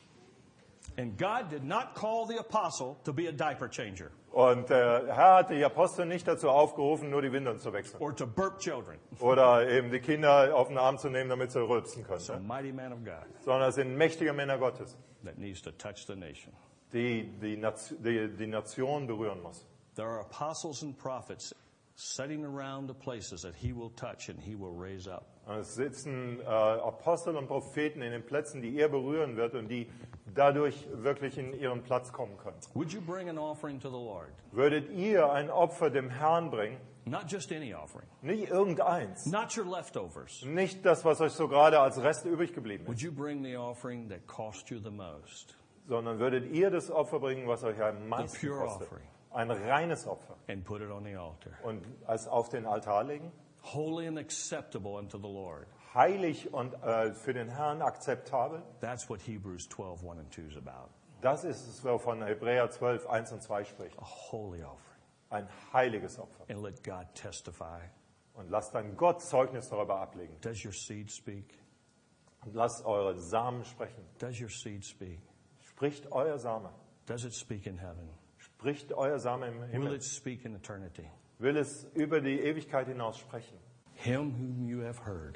And God did not call the apostle to be a diaper changer Und der Herr hat die Apostel nicht dazu aufgerufen, nur die Windeln zu wechseln. or to burp children. Oder eben die Kinder auf den Arm zu nehmen, damit sie rülpsen können. It's a mighty man of God Sondern es sind mächtige Männer Gottes, that needs to touch the nation. die die, Nation, die die Nation berühren muss. There are apostles and prophets sitting around the places that he will touch and he will raise up. Und es sitzen äh, Apostel und Propheten in den Plätzen, die er berühren wird und die dadurch wirklich in ihren Platz kommen können. Would you bring an offering to the Lord? Würdet ihr ein Opfer dem Herrn bringen, Not just any offering, nicht irgendeins, not your leftovers. nicht das, was euch so gerade als Rest übrig geblieben ist, Would you bring the offering that cost you the most sondern würdet ihr das Opfer bringen, was euch am meisten pure kostet. offering. Ein reines Opfer. and put it on the altar? Und es auf den Altar legen, Holy and acceptable unto the Lord. heilig und äh, für den Herrn akzeptabel. That's what Hebrews twelve, one and two is about. Das ist es, wovon Hebräer zwölf, eins und zwei spricht. A holy offering. Ein heiliges Opfer. And let God testify. Und lasst dann Gott Zeugnis darüber ablegen. Does your seed speak? Und lasst eure Samen sprechen. Does your seed speak? Spricht euer Same. Does it speak in heaven? Spricht euer Same im Will Himmel. it speak in eternity? Will es über die Ewigkeit hinaus sprechen. Him whom you have heard.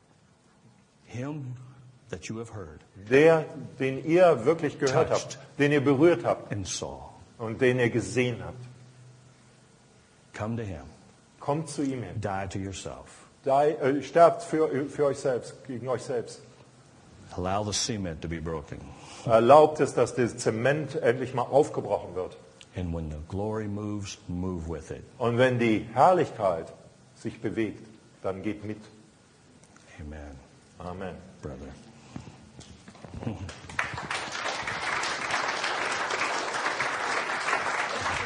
Him that you have heard Der, den ihr wirklich gehört habt, den ihr berührt habt and saw. und den ihr gesehen habt. Come to him. Kommt zu ihm hin. Die to yourself. Da, äh, sterbt für, für euch selbst, gegen euch selbst. Allow the cement to be broken. Erlaubt es, dass das Zement endlich mal aufgebrochen wird. And when the glory moves, move with it. Und wenn die Herrlichkeit sich bewegt, dann geht mit. Amen, Amen. brother.